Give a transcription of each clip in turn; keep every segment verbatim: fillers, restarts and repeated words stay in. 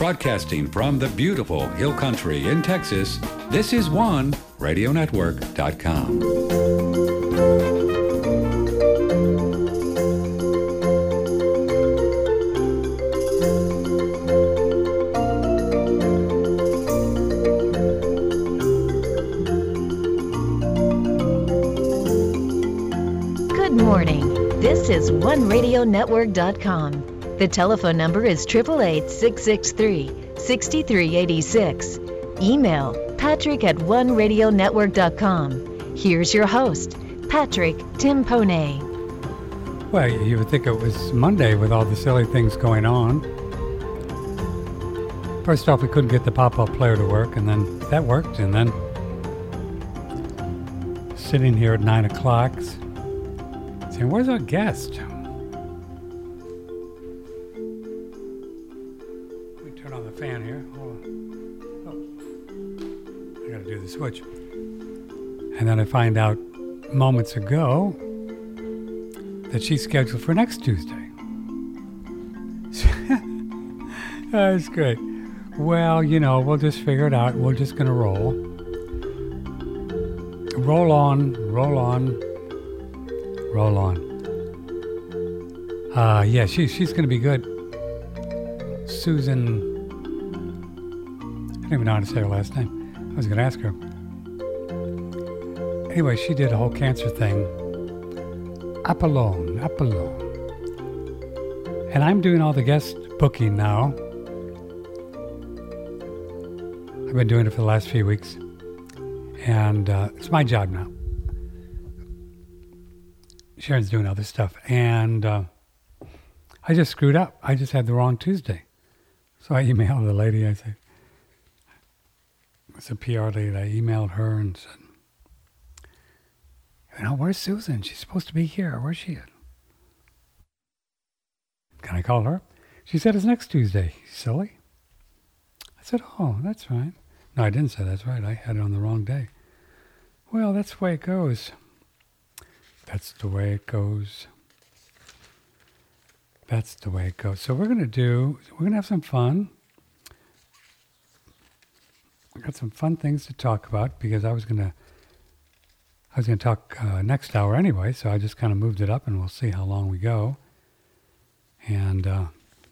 Broadcasting from the beautiful Hill Country in Texas, this is one radio network dot com. Good morning. This is one radio network dot com. The telephone number is eight eight eight, six six three, six three eight six. Email patrick at one radio network dot com. Here's your host, Patrick Timpone. Well, you would think it was Monday with all the silly things going on. First off, we couldn't get the pop-up player to work, and then that worked, and then sitting here at nine o'clock saying, where's our guest? Fan here. Oh. Oh. I gotta do the switch. And then I find out moments ago that she's scheduled for next Tuesday. That's great. Well, you know, we'll just figure it out. We're just gonna roll. Roll on, roll on, roll on. Uh, yeah, she, she's gonna be good. Susan... I don't even know how to say her last name. I was going to ask her. Anyway, she did a whole cancer thing. Apollon, Apollon. And I'm doing all the guest booking now. I've been doing it for the last few weeks. And uh, it's my job now. Sharon's doing other stuff. And uh, I just screwed up. I just had the wrong Tuesday. So I emailed the lady. I said, it's a P R lady. I emailed her and said, you know, where's Susan? She's supposed to be here. Where's she at? Can I call her? She said, it's next Tuesday. Silly. I said, oh, that's right. No, I didn't say that's right. I had it on the wrong day. Well, that's the way it goes. That's the way it goes. That's the way it goes. So we're going to do, we're going to have some fun. I got some fun things to talk about because I was gonna, I was gonna talk uh, next hour anyway, so I just kind of moved it up, and we'll see how long we go. And uh,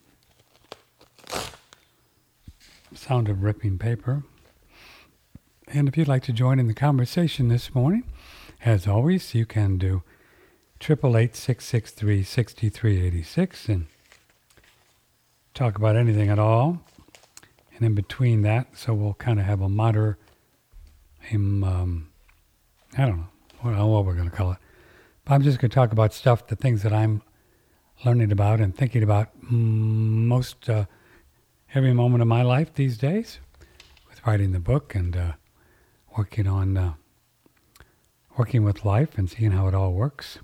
sound of ripping paper. And if you'd like to join in the conversation this morning, as always, you can do eight eight eight, six six three, six three eight six and talk about anything at all. And in between that, so we'll kind of have a moder, um, I don't know, I don't know what we're going to call it. But I'm just going to talk about stuff, the things that I'm learning about and thinking about most uh, every moment of my life these days, with writing the book and uh, working on, uh, working with life and seeing how it all works.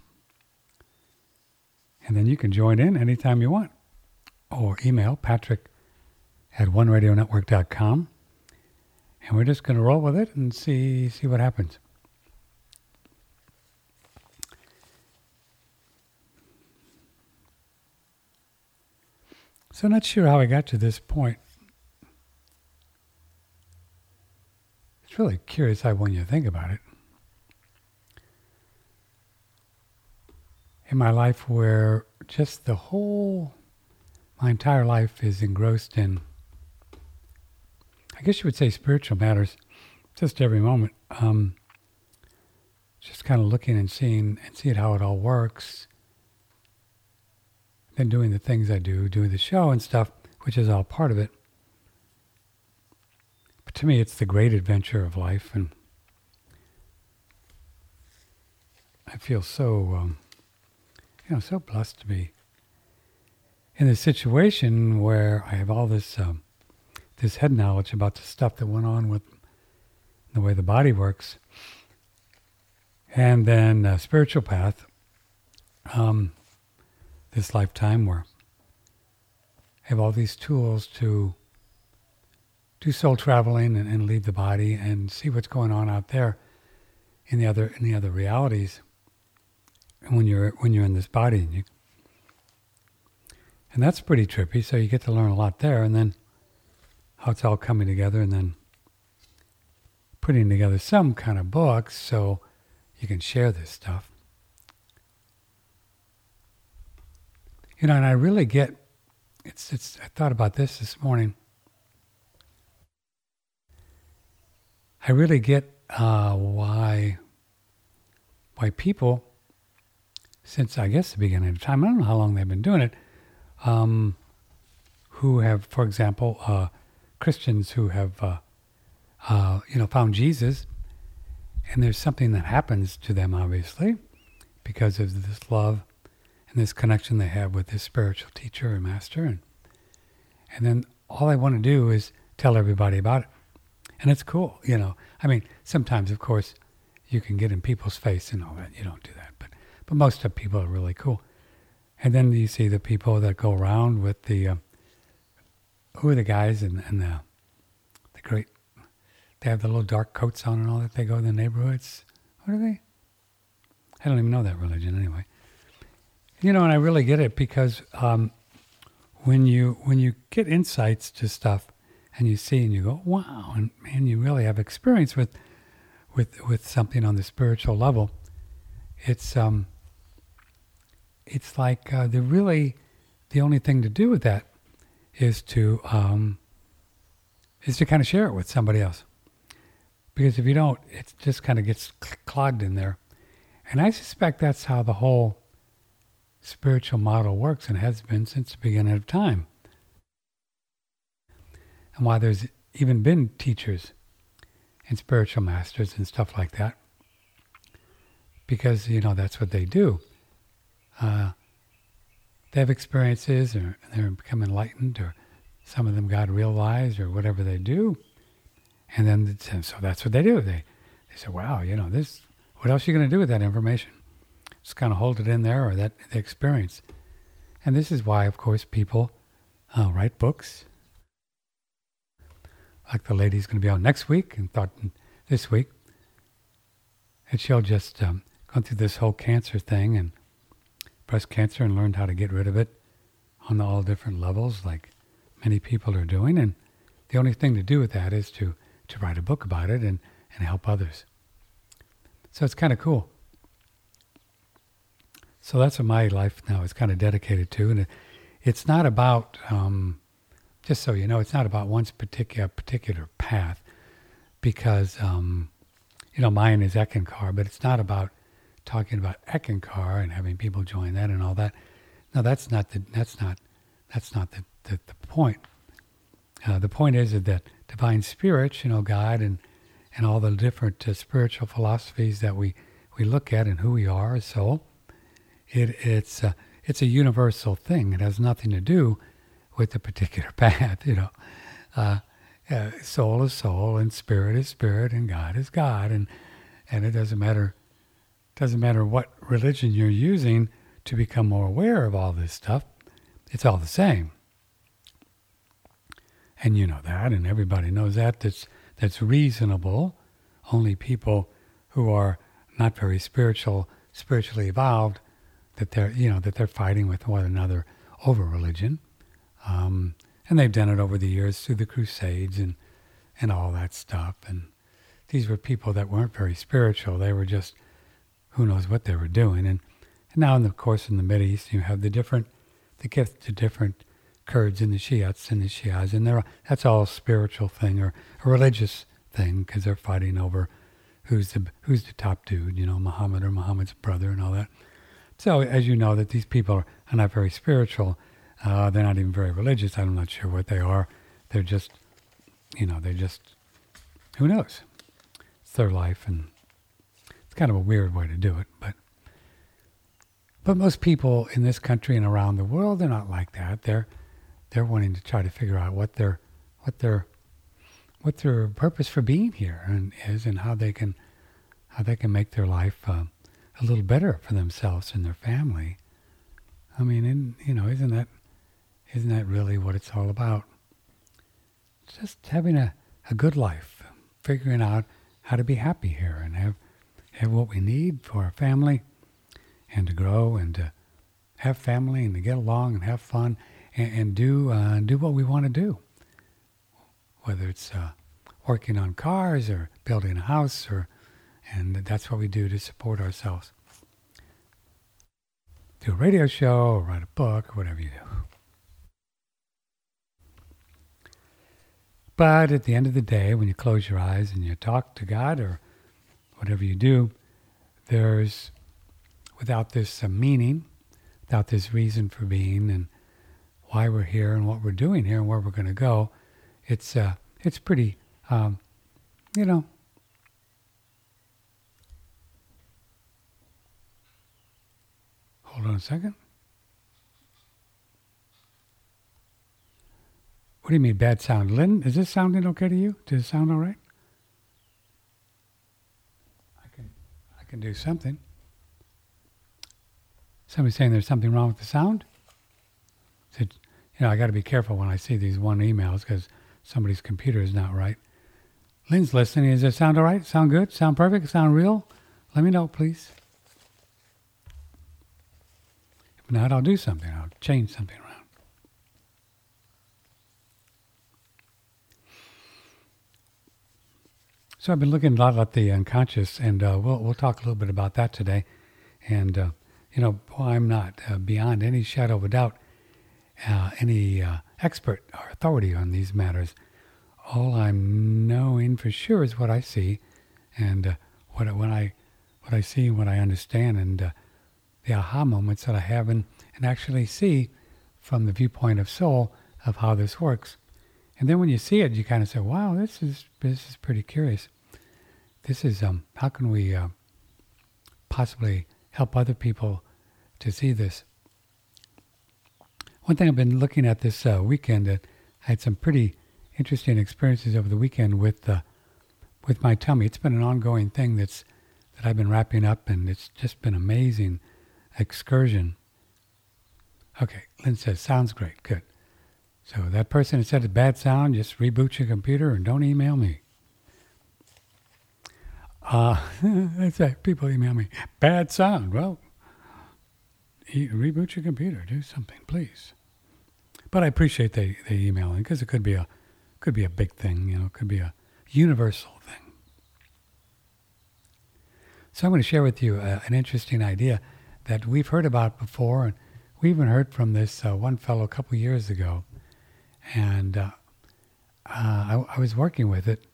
And then you can join in anytime you want, or email Patrick at one radio network dot com, and we're just going to roll with it and see see what happens. So not sure how I got to this point. It's really curious how when you think about it. In my life where just the whole, my entire life is engrossed in, I guess you would say spiritual matters, just every moment. Um, just kind of looking and seeing and seeing how it all works. Then doing the things I do, doing the show and stuff, which is all part of it. But to me, it's the great adventure of life, and I feel so, um, you know, so blessed to be in this situation where I have all this. Um, this head knowledge about the stuff that went on with the way the body works. And then a spiritual path, um, this lifetime where I have all these tools to do soul traveling and, and leave the body and see what's going on out there in the other in the other realities. And when you're when you're in this body, and, you, and that's pretty trippy. So you get to learn a lot there, and then how it's all coming together and then putting together some kind of books so you can share this stuff. You know, and I really get, it's, it's, I thought about this this morning. I really get uh, why, why people, since I guess the beginning of time, I don't know how long they've been doing it, um, who have, for example, uh, Christians who have, uh, uh, you know, found Jesus, and there's something that happens to them, obviously, because of this love and this connection they have with this spiritual teacher or master, and and then all they want to do is tell everybody about it, and it's cool, you know. I mean, sometimes, of course, you can get in people's face and all that. You don't do that, but but most of people are really cool. And then you see the people that go around with the uh, who are the guys and and the the great. They have the little dark coats on and all that. They go to the neighborhoods. What are they? I don't even know that religion anyway. You know, and I really get it because um, when you when you get insights to stuff and you see and you go, wow, and man, you really have experience with with with something on the spiritual level. It's um, it's like uh, the really the only thing to do with that is to um, is to kind of share it with somebody else. Because if you don't, it just kind of gets clogged in there. And I suspect that's how the whole spiritual model works and has been since the beginning of time. And why there's even been teachers and spiritual masters and stuff like that. Because, you know, that's what they do. Uh, they have experiences, or they're become enlightened, or some of them God realized, or whatever they do. And then, and so that's what they do. They they say, wow, you know, this, what else are you going to do with that information? Just kind of hold it in there, or that the experience. And this is why, of course, people uh, write books. Like the lady's going to be on next week, and thought this week. And she'll just um, gone through this whole cancer thing, and breast cancer, and learned how to get rid of it on the all different levels, like many people are doing. And the only thing to do with that is to, to write a book about it and, and help others. So it's kind of cool. So that's what my life now is kind of dedicated to. And it, it's not about, um, just so you know, it's not about one particular particular path, because, um, you know, mine is Eckankar, but it's not about talking about Eckankar and having people join that and all that. No, that's not the, that's not, that's not the, the, the point. Uh, the point is that divine spirit, you know, God and, and all the different uh, spiritual philosophies that we, we look at and who we are as soul, it, it's, uh, it's a universal thing. It has nothing to do with the particular path, you know. Uh, uh, soul is soul, and spirit is spirit, and God is God, and and it doesn't matter doesn't matter what religion you're using to become more aware of all this stuff. It's all the same. And you know that, and everybody knows that. That's that's reasonable. Only people who are not very spiritual, spiritually evolved, that they're you know that they're fighting with one another over religion, um, and they've done it over the years through the Crusades and and all that stuff. And these were people that weren't very spiritual. They were just who knows what they were doing. And, and now, in the, of course, in the Mideast, you have the different, the gift to different Kurds and the Shiites and the Shias, and they're, that's all a spiritual thing or a religious thing, because they're fighting over who's the who's the top dude, you know, Muhammad or Muhammad's brother and all that. So, as you know, that these people are, are not very spiritual. Uh, they're not even very religious. I'm not sure what they are. They're just, you know, they're just, who knows? It's their life, and it's kind of a weird way to do it, but but most people in this country and around the world, they're not like that. They're they're wanting to try to figure out what their what their what their purpose for being here and is, and how they can how they can make their life uh, a little better for themselves and their family. I mean, and, you know, isn't that isn't that really what it's all about? Just having a, a good life, figuring out how to be happy here and have have what we need for our family, and to grow and to have family and to get along and have fun and, and do uh, do what we want to do. whether it's uh, working on cars or building a house, or and that's what we do to support ourselves. Do a radio show or write a book or whatever you do. But at the end of the day, when you close your eyes and you talk to God or whatever you do, there's, without this uh, meaning, without this reason for being and why we're here and what we're doing here and where we're going to go, it's uh, it's pretty, um, you know, hold on a second. What do you mean bad sound? Lynn, is this sounding okay to you? Does it sound all right? I can I can do something. Somebody's saying there's something wrong with the sound? So, you know, I got to be careful when I see these one emails because somebody's computer is not right. Lynn's listening. Does it sound all right? Sound good? Sound perfect? Sound real? Let me know, please. If not, I'll do something. I'll change something around. So I've been looking a lot at the unconscious, and uh, we'll we'll talk a little bit about that today. And uh, you know, I'm not uh, beyond any shadow of a doubt uh, any uh, expert or authority on these matters. All I'm knowing for sure is what I see, and uh, what when I what I see and what I understand, and uh, the aha moments that I have, and, and actually see from the viewpoint of soul of how this works. And then when you see it, you kind of say, "Wow, this is this is pretty curious. This is um, how can we uh, possibly help other people to see this?" One thing I've been looking at this uh, weekend, uh, I had some pretty interesting experiences over the weekend with uh, with my tummy. It's been an ongoing thing that's that I've been wrapping up, and it's just been an amazing excursion. Okay, Lynn says, sounds great, good. So that person that said it's bad sound, just reboot your computer and don't email me. Uh, that's right, people email me, bad sound. Well, e- reboot your computer, do something, please. But I appreciate they, they emailing because it could be a could be a big thing, you know, it could be a universal thing. So I'm going to share with you uh, an interesting idea that we've heard about before, and we even heard from this uh, one fellow a couple years ago. And uh, uh, I, I was working with it.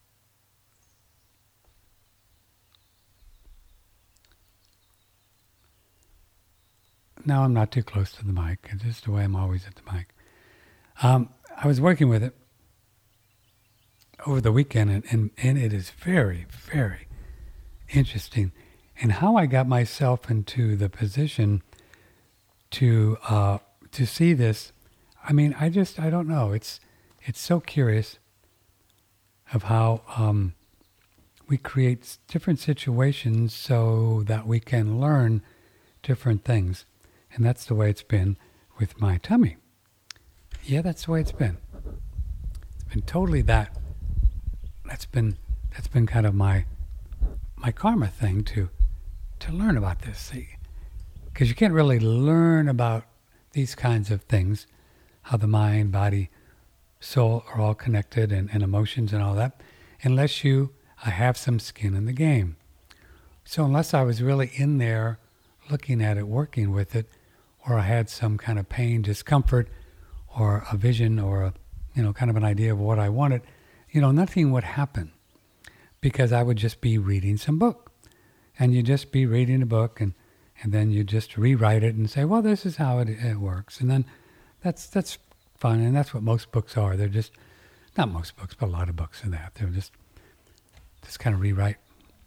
Now I'm not too close to the mic. It's just the way I'm always at the mic. Um, I was working with it over the weekend, and, and, and it is very, very interesting. And how I got myself into the position to uh, to see this. I mean, I just, I don't know. It's it's so curious of how um, we create different situations so that we can learn different things. And that's the way it's been with my tummy. Yeah, that's the way it's been. It's been totally that. That's been that's been kind of my my karma thing to to learn about this. See, because you can't really learn about these kinds of things, how the mind, body, soul are all connected, and, and emotions and all that, unless you uh, have some skin in the game. So unless I was really in there looking at it, working with it, or I had some kind of pain, discomfort, or a vision, or a, you know, kind of an idea of what I wanted, you know, nothing would happen, because I would just be reading some book. And you just be reading a book, and, and then you just rewrite it and say, well, this is how it, it works. And then that's that's fun, and that's what most books are. They're just, not most books, but a lot of books are that. They're just, just kind of rewrite.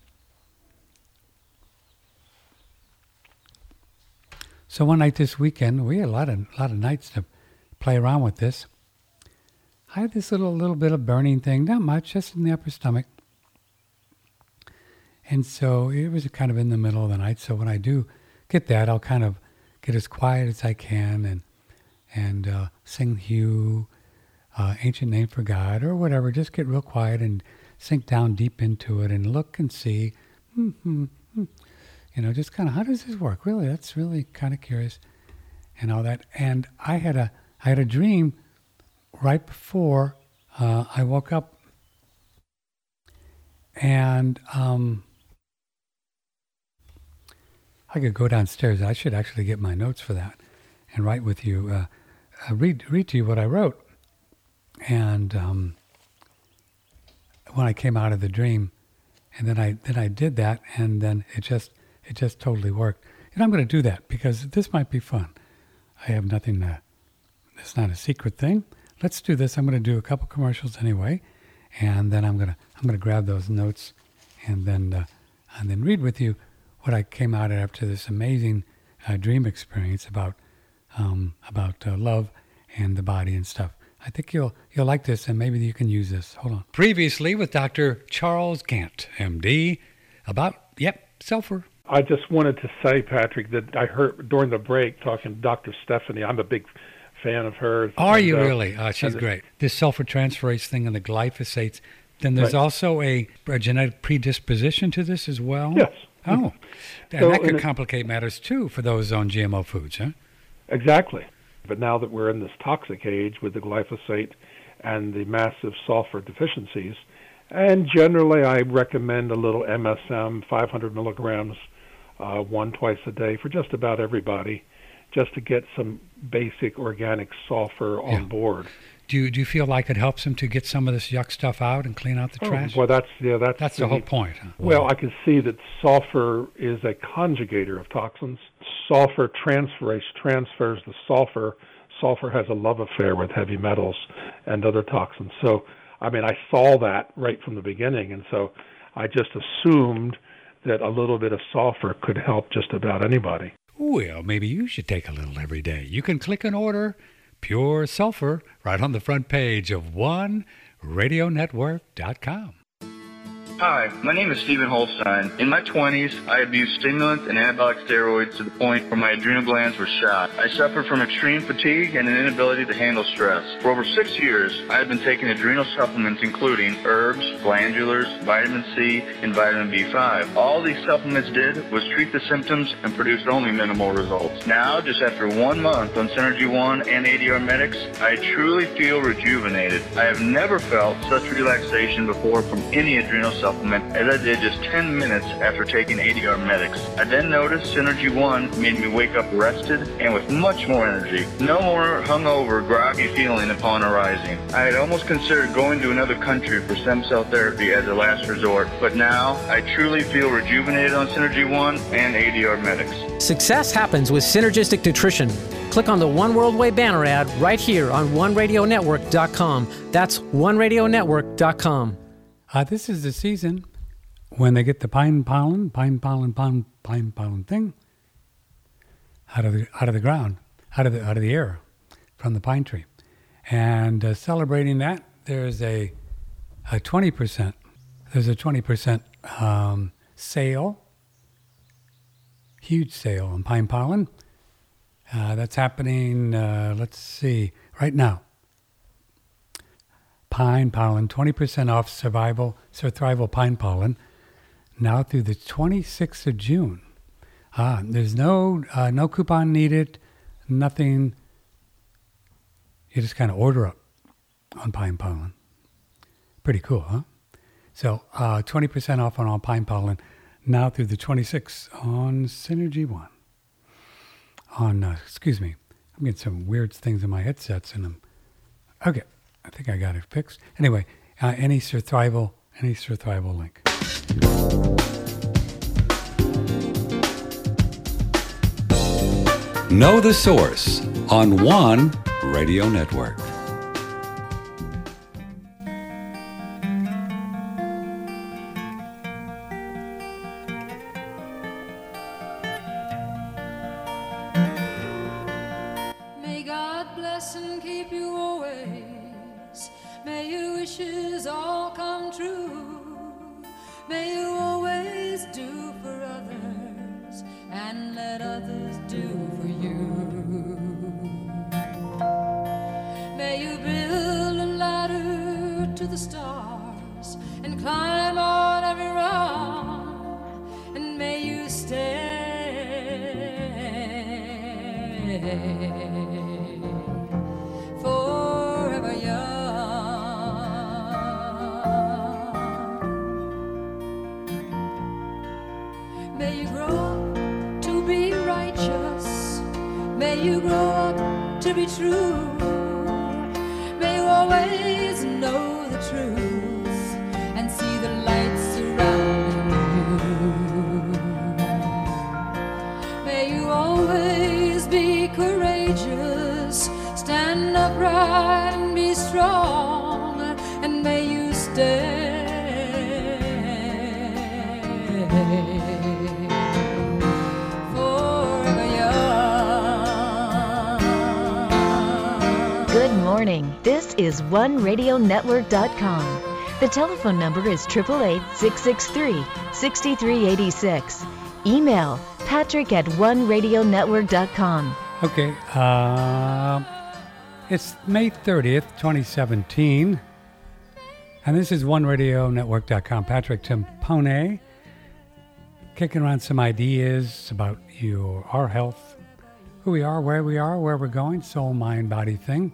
So one night this weekend, we had a lot of a lot of nights to play around with this. I had this little little bit of burning thing, not much, just in the upper stomach. And so it was kind of in the middle of the night. So when I do get that, I'll kind of get as quiet as I can and and uh, sing Hugh, uh, Ancient Name for God, or whatever. Just get real quiet and sink down deep into it and look and see. Mm-hmm, mm-hmm. You know, just kind of, how does this work? Really, that's really kind of curious and all that. And I had a I had a dream right before uh, I woke up and um, I could go downstairs. I should actually get my notes for that and write with you, uh, uh, read read to you what I wrote. And um, when I came out of the dream, and then I then I did that, and then it just it just totally worked. And I'm going to do that because this might be fun. I have nothing to. It's not a secret thing. Let's do this. I'm going to do a couple commercials anyway, and then I'm gonna I'm gonna grab those notes, and then uh, and then read with you what I came out after this amazing uh, dream experience about um, about uh, love and the body and stuff. I think you'll you'll like this, and maybe you can use this. Hold on. Previously with Doctor Charles Gant, M D, about yep sulfur. I just wanted to say, Patrick, that I heard during the break talking to Doctor Stephanie. I'm a big fan of hers. Are and, you uh, really? Oh, she's great. This sulfur transferase thing and the glyphosates. Then there's Right. also a, a genetic predisposition to this as well? Yes. Oh, and So, that could and it- complicate matters too for those on G M O foods, huh? Exactly. But now that we're in this toxic age with the glyphosate and the massive sulfur deficiencies, and generally I recommend a little M S M, five hundred milligrams, uh, one twice a day for just about everybody, just to get some basic organic sulfur on Yeah. board. Do you, do you feel like it helps them to get some of this yuck stuff out and clean out the trash? Oh, well, that's yeah, that's That's the whole point. Huh? Well, I can see that sulfur is a conjugator of toxins. Sulfur transferase transfers the sulfur. Sulfur has a love affair with heavy metals and other toxins. So, I mean, I saw that right from the beginning, and so I just assumed that a little bit of sulfur could help just about anybody. Well, maybe you should take a little every day. You can click and order Pure Sulfur right on the front page of one radio network dot com. Hi, my name is Stephen Holstein. In my twenties, I abused stimulants and anabolic steroids to the point where my adrenal glands were shot. I suffered from extreme fatigue and an inability to handle stress. For over six years, I have been taking adrenal supplements including herbs, glandulars, vitamin C, and vitamin B five. All these supplements did was treat the symptoms and produced only minimal results. Now, just after one month on Synergy One and A D R Medics, I truly feel rejuvenated. I have never felt such relaxation before from any adrenal supplement as I did just ten minutes after taking A D R Medics. I then noticed Synergy One made me wake up rested and with much more energy. No more hungover, groggy feeling upon arising. I had almost considered going to another country for stem cell therapy as a last resort, but now I truly feel rejuvenated on Synergy One and A D R Medics. Success happens with synergistic nutrition. Click on the One World Way banner ad right here on one radio network dot com. That's one radio network dot com. Uh, this is the season when they get the pine pollen, pine pollen, pine, pine pollen thing out of the out of the ground, out of the out of the air, from the pine tree, and uh, celebrating that, there's a a twenty percent. There's a twenty percent um, sale, huge sale on pine pollen. Uh, that's happening. Uh, let's see, right now. Pine pollen, twenty percent off survival, survival pine pollen, now through the twenty-sixth of June. Ah, there's no uh, no coupon needed, nothing. You just kind of order up on pine pollen. Pretty cool, huh? So uh, twenty percent off on all pine pollen, now through the twenty-sixth on Synergy One. On, uh, excuse me, I'm getting some weird things in my headsets and I'm, okay. I think I got it fixed. Anyway, uh, any survival, any survival link. Know the Source on One Radio Network. May God bless and keep you always. May your wishes all come true. May you always do for others and let others do for you. May you build a ladder to the stars and climb on every rung, and may you stay forever young. May you grow up to be true. May you always know the truth and see the light surrounding you. May you always be courageous, stand upright and be strong, and may you stay forever young. Good morning. This is one radio network dot com. The telephone number is eight eight eight, six six three, six three eight six. Email patrick at one radio network dot com. Okay, uh, it's May thirtieth, twenty seventeen, and this is one radio network dot com. Patrick Timpone, kicking around some ideas about your our health, who we are, where we are, where we're going, soul, mind, body thing.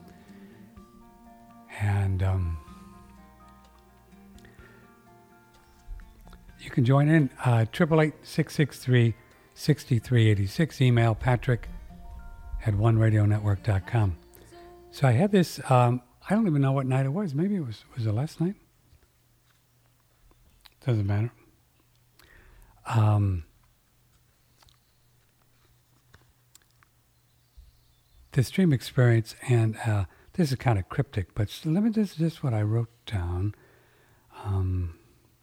And um, you can join in, uh, eight eight eight, six six three, six three eight six. Email patrick at one radio network dot com. So I had this, um, I don't even know what night it was. Maybe it was, was it last night? Doesn't matter. Um, this dream experience, and uh, this is kind of cryptic, but let me, this is just what I wrote down. Um,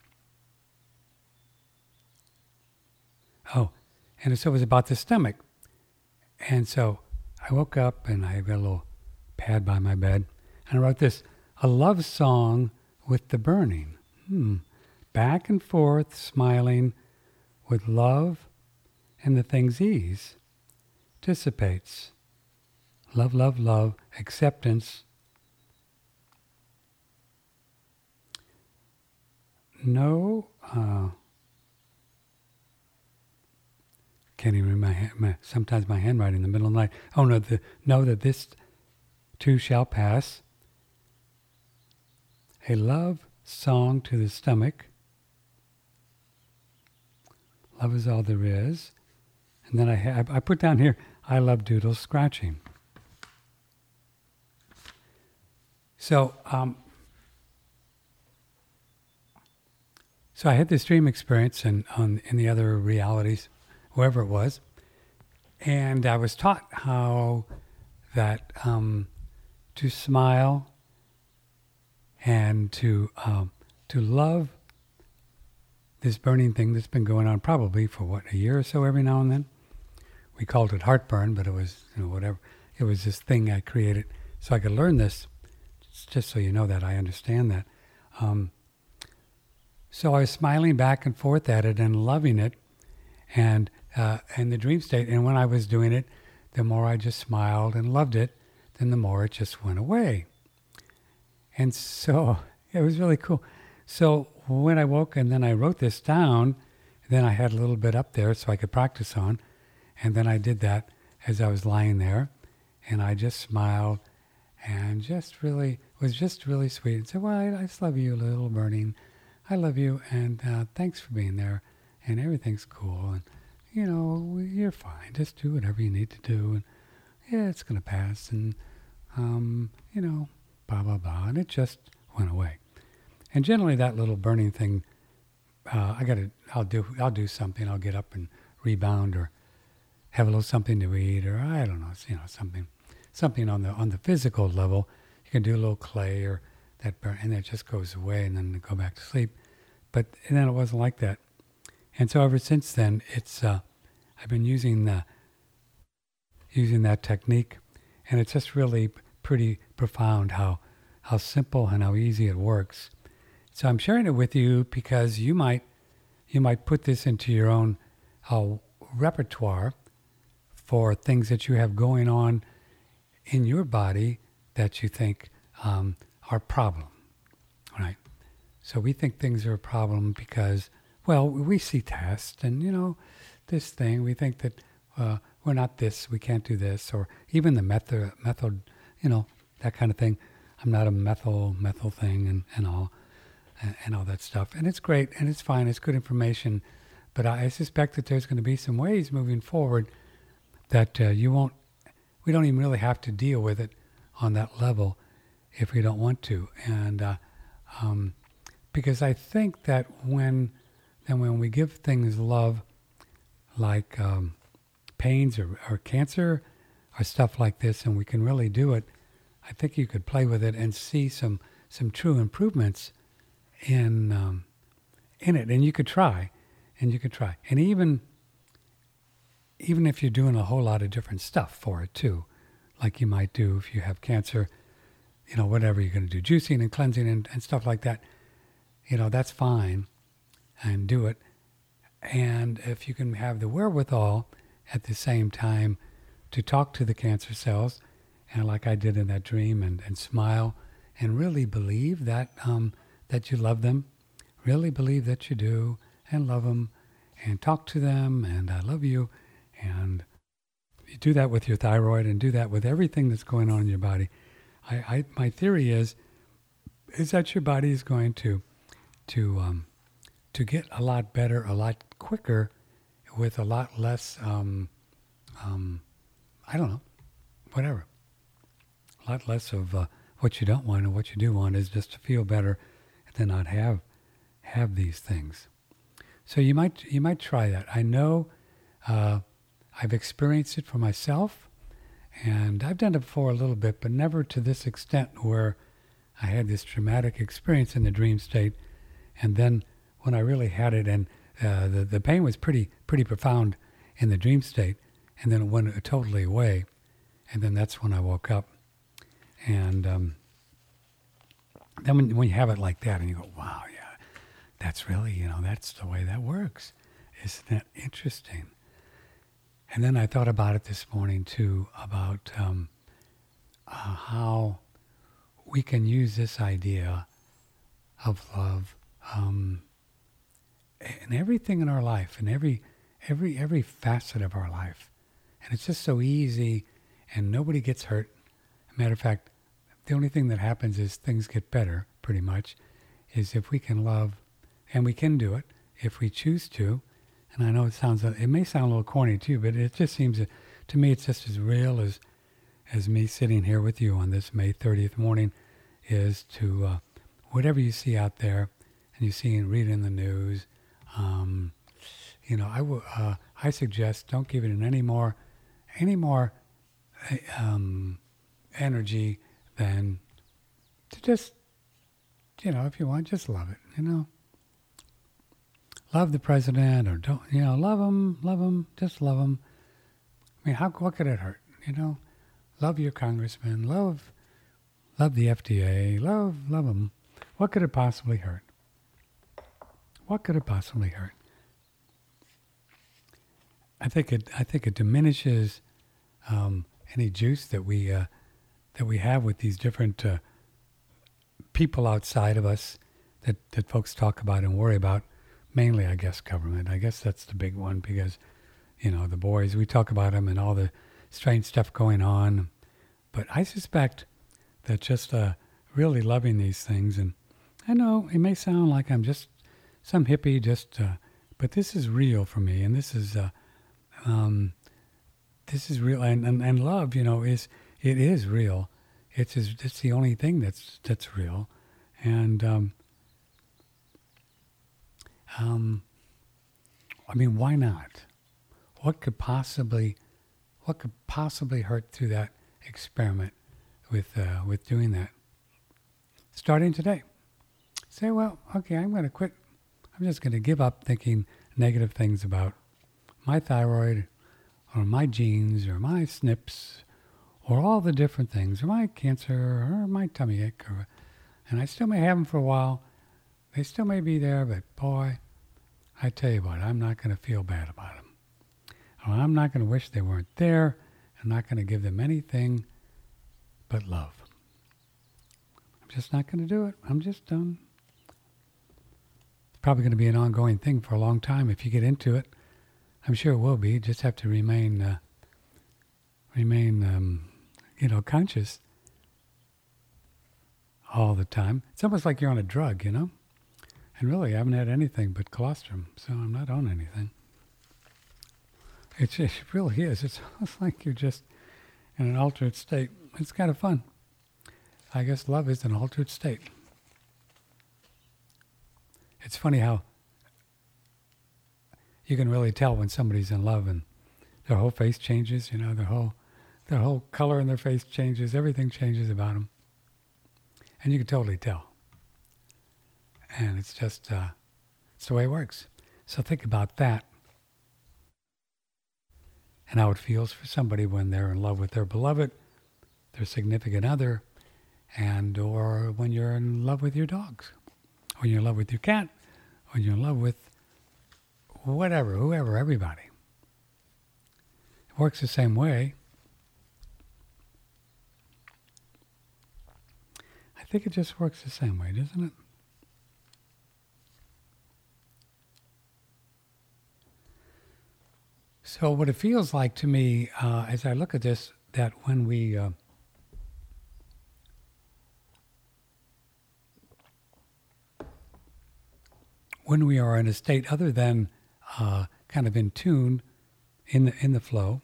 oh, and so it was about the stomach. And so I woke up and I got a little pad by my bed, and I wrote this: a love song with the burning. Hmm. Back and forth, smiling, with love and the thing's ease, dissipates. Love, love, love, acceptance. No, uh, can't even read my, hand, my, sometimes my handwriting in the middle of the night. Oh no, the, know that this too shall pass. A love song to the stomach. Love is all there is. And then I, ha- I put down here, I love doodle scratching. So, um, so I had this dream experience and on in the other realities, wherever it was, and I was taught how that um, to smile and to um, to love this burning thing that's been going on probably for what, a year or so every now and then. We called it heartburn, but it was, you know, whatever. It was this thing I created so I could learn this, just so you know that I understand that. Um, so I was smiling back and forth at it and loving it, and uh, in the dream state. And when I was doing it, the more I just smiled and loved it, then the more it just went away. And so it was really cool. So when I woke and then I wrote this down, then I had a little bit up there so I could practice on. And then I did that as I was lying there. And I just smiled and just really, was just really sweet. And said, well, I, I just love you, little burning. I love you, and uh, thanks for being there. And everything's cool. And, you know, you're fine. Just do whatever you need to do. And, yeah, it's going to pass. And, um, you know, blah, blah, blah. And it just went away. And generally that little burning thing, uh, I got to, I'll do, I'll do something. I'll get up and rebound or have a little something to eat, or I don't know, you know, something, something on the on the physical level. You can do a little clay or that burn, and it just goes away, and then go back to sleep. But and then it wasn't like that, and so ever since then, it's uh, I've been using the using that technique, and it's just really pretty profound how how simple and how easy it works. So I'm sharing it with you because you might you might put this into your own uh, repertoire for things that you have going on in your body that you think um, are a problem, right? So we think things are a problem because, well, we see tests and, you know, this thing, we think that uh, we're not this, we can't do this, or even the method, method, you know, that kind of thing. I'm not a methyl, methyl thing and, and all, and, and all that stuff. And it's great, and it's fine, it's good information, but I suspect that there's going to be some ways moving forward that uh, you won't we don't even really have to deal with it on that level if we don't want to. And uh, um, because I think that when then when we give things love, like um, pains or, or cancer or stuff like this, and we can really do it, I think you could play with it and see some some true improvements in um, in it. And you could try, and you could try, and even even if you're doing a whole lot of different stuff for it too, like you might do if you have cancer, you know, whatever you're going to do, juicing and cleansing and, and stuff like that, you know, that's fine, and do it. And if you can have the wherewithal at the same time to talk to the cancer cells, and like I did in that dream, and, and smile, and really believe that um, that you love them, really believe that you do, and love them, and talk to them, and I love you, and you do that with your thyroid, and do that with everything that's going on in your body. I, I my theory is is that your body is going to to um, to get a lot better, a lot quicker, with a lot less, um, um, I don't know, whatever. A lot less of uh, what you don't want, and what you do want is just to feel better and to not have have these things. So you might you might try that. I know uh, I've experienced it for myself, and I've done it before a little bit, but never to this extent where I had this traumatic experience in the dream state, and then when I really had it, and uh, the the pain was pretty pretty profound in the dream state, and then it went totally away, and then that's when I woke up, and um, then when when you have it like that, and you go, wow, yeah, that's really, you know, that's the way that works. Isn't that interesting? And then I thought about it this morning too, about um, uh, how we can use this idea of love um, in everything in our life, in every every every facet of our life. And it's just so easy, and nobody gets hurt. As a matter of fact, the only thing that happens is things get better, pretty much, is if we can love, and we can do it if we choose to. And I know it sounds, it may sound a little corny too, but it just seems, to me, it's just as real as as me sitting here with you on this May thirtieth morning, is to uh, whatever you see out there, and you see and read in the news, um, you know, I w- uh, I suggest don't give it in any more, any more um, energy than to just, you know, if you want, just love it, you know. Love the president, or don't, you know, love him, love him, just love him. I mean, how, what could it hurt, you know? Love your congressman, love, love the F D A, love, love them. What could it possibly hurt? What could it possibly hurt? I think it, I think it diminishes um, any juice that we uh, that we have with these different uh, people outside of us that, that folks talk about and worry about. Mainly, I guess, government. I guess that's the big one, because, you know, the boys, we talk about them and all the strange stuff going on. But I suspect that just uh, really loving these things, and I know it may sound like I'm just some hippie, just, uh, but this is real for me, and this is, uh, um, this is real, and, and, and love, you know, is, it is real. It's just, it's the only thing that's that's real, and um, Um, I mean, why not? What could possibly, what could possibly hurt through that experiment with uh, with doing that? Starting today, say, well, okay, I'm going to quit. I'm just going to give up thinking negative things about my thyroid, or my genes, or my S N Ps, or all the different things, or my cancer, or my tummy ache, or, and I still may have them for a while. They still may be there, but boy, I tell you what, I'm not going to feel bad about them. Or I'm not going to wish they weren't there. I'm not going to give them anything but love. I'm just not going to do it. I'm just done. It's probably going to be an ongoing thing for a long time if you get into it. I'm sure it will be. You just have to remain, uh, remain, um, you know, conscious all the time. It's almost like you're on a drug, you know? And really, I haven't had anything but colostrum, so I'm not on anything. It's, it really is. It's almost like you're just, in an altered state. It's kind of fun. I guess love is an altered state. It's funny how you can really tell when somebody's in love and their whole face changes, you know, their whole their whole color in their face changes, everything changes about them. And you can totally tell. And it's just, uh, it's the way it works. So think about that and how it feels for somebody when they're in love with their beloved, their significant other, and or when you're in love with your dogs, or you're in love with your cat, or you're in love with whatever, whoever, everybody. It works the same way. I think it just works the same way, doesn't it? So what it feels like to me, uh, as I look at this, that when we uh, when we are in a state other than uh, kind of in tune, in the in the flow,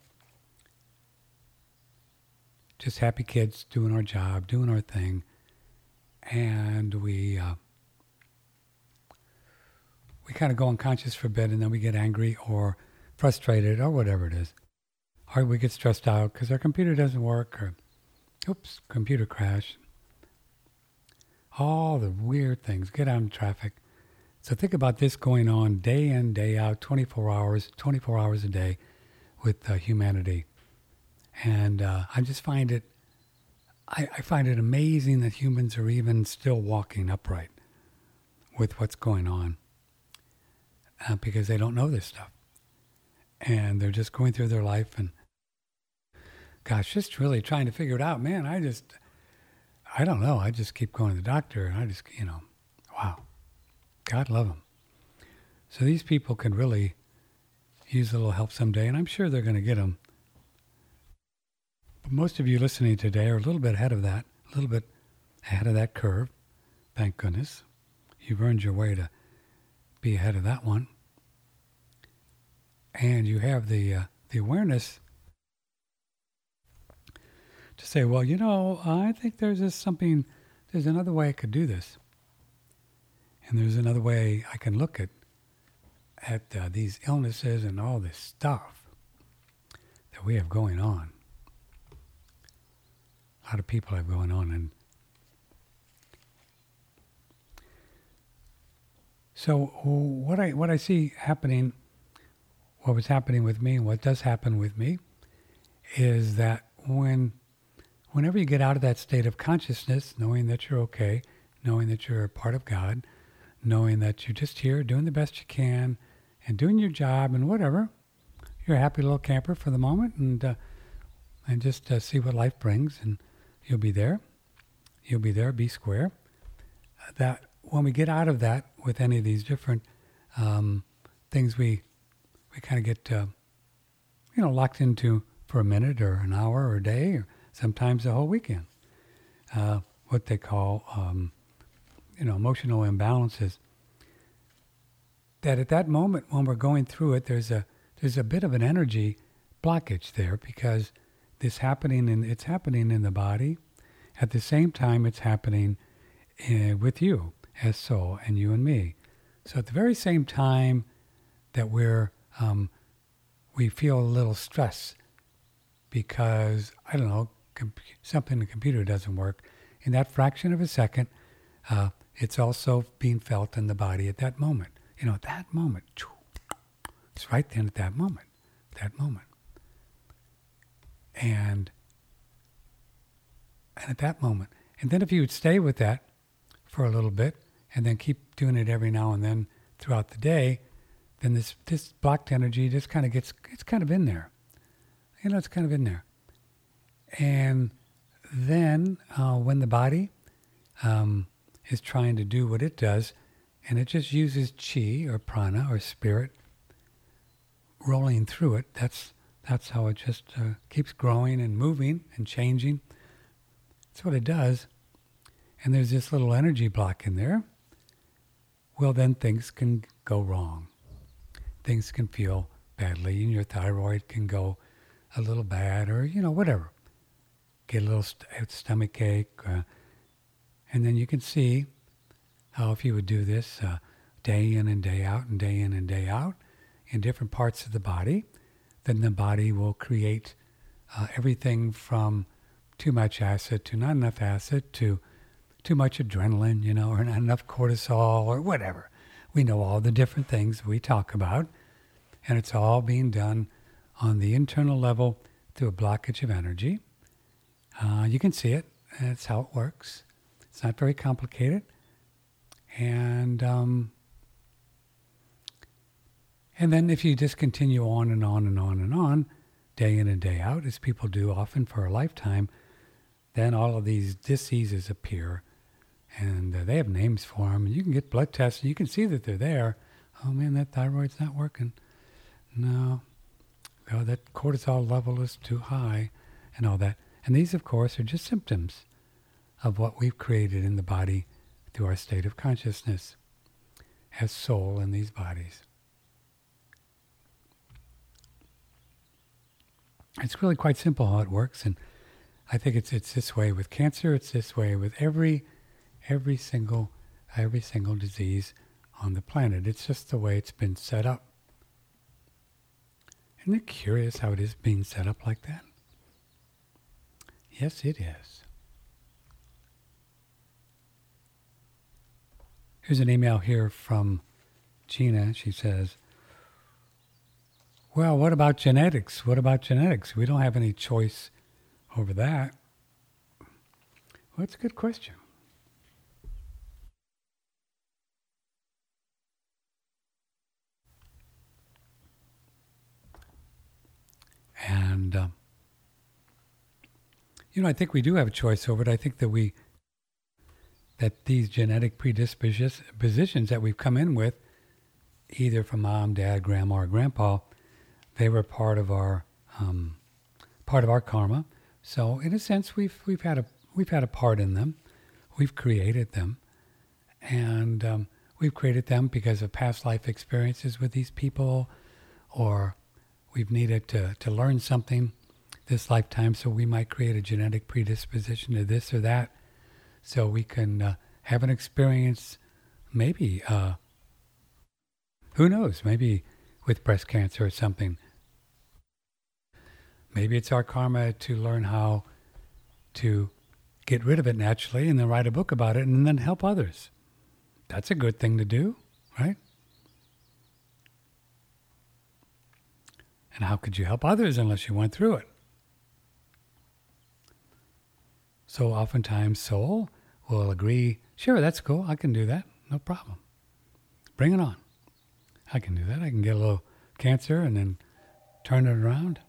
just happy kids doing our job, doing our thing, and we uh, we kind of go unconscious for a bit, and then we get angry or frustrated or whatever it is. Or we get stressed out because our computer doesn't work, or oops, computer crash. All the weird things, get out in traffic. So think about this going on day in, day out, twenty-four hours, twenty-four hours a day with uh, humanity. And uh, I just find it, I, I find it amazing that humans are even still walking upright with what's going on uh, because they don't know this stuff. And they're just going through their life and, gosh, just really trying to figure it out. Man, I just, I don't know. I just keep going to the doctor and I just, you know, wow. God love them. So these people can really use a little help someday, and I'm sure they're going to get them. But most of you listening today are a little bit ahead of that, a little bit ahead of that curve. Thank goodness. You've earned your way to be ahead of that one. And you have the uh, the awareness to say, well, you know, I think there's just something, there's another way I could do this. And there's another way I can look at at uh, these illnesses and all this stuff that we have going on. A lot of people have going on. And so what I what I see happening, what was happening with me and what does happen with me is that when whenever you get out of that state of consciousness, knowing that you're okay, knowing that you're a part of God, knowing that you're just here doing the best you can and doing your job and whatever, you're a happy little camper for the moment and uh, and just uh, see what life brings, and you'll be there. You'll be there, be square. Uh, that when we get out of that with any of these different um, things we we kind of get uh, you know locked into for a minute or an hour or a day or sometimes the whole weekend. Uh, what they call um, you know, emotional imbalances, that at that moment when we're going through it, there's a there's a bit of an energy blockage there because this happening in it's happening in the body. At the same time, it's happening uh, with you as soul and you and me. So at the very same time that we're um, we feel a little stress because I don't know comp- something in the computer doesn't work, in that fraction of a second. Uh, It's also being felt in the body at that moment. You know, at that moment. It's right then at that moment. That moment. And, and at that moment. And then if you would stay with that for a little bit and then keep doing it every now and then throughout the day, then this, this blocked energy just kind of gets, it's kind of in there. You know, it's kind of in there. And then uh, when the body... Um, is trying to do what it does, and it just uses chi or prana or spirit rolling through it. That's that's how it just uh, keeps growing and moving and changing. That's what it does. And there's this little energy block in there. Well, then things can go wrong. Things can feel badly, and your thyroid can go a little bad, or you know whatever. get a little st- stomach ache. Uh, and then you can see how if you would do this uh, day in and day out and day in and day out in different parts of the body, then the body will create uh, everything from too much acid to not enough acid to too much adrenaline, you know, or not enough cortisol or whatever. We know all the different things we talk about, and it's all being done on the internal level through a blockage of energy. Uh, you can see it. That's how it works. It's not very complicated. And um, and then if you just continue on and on and on and on, day in and day out, as people do often for a lifetime, then all of these diseases appear. And uh, they have names for them. And you can get blood tests, and you can see that they're there. Oh, man, that thyroid's not working. No. Oh, that cortisol level is too high, and all that. And these, of course, are just symptoms of what we've created in the body through our state of consciousness as soul in these bodies. It's really quite simple how it works, and I think it's it's this way with cancer. It's this way with every every single every single disease on the planet. It's just the way it's been set up. Isn't it curious how it is being set up like that? Yes, it is. Here's an email here from Gina. She says, well, what about genetics? What about genetics? We don't have any choice over that. Well, that's a good question. And, um, you know, I think we do have a choice over it. I think that we, that these genetic predispositions that we've come in with, either from mom, dad, grandma, or grandpa, they were part of our, um, part of our karma. So in a sense, we've, we've had a, we've had a part in them. We've created them. And, um, we've created them because of past life experiences with these people, or we've needed to, to learn something this lifetime, so we might create a genetic predisposition to this or that, so we can uh, have an experience, maybe, uh, who knows, maybe with breast cancer or something. Maybe it's our karma to learn how to get rid of it naturally and then write a book about it and then help others. That's a good thing to do, right? And how could you help others unless you went through it? So oftentimes soul will agree, sure, that's cool, I can do that, no problem. Bring it on. I can do that. I can get a little cancer and then turn it around.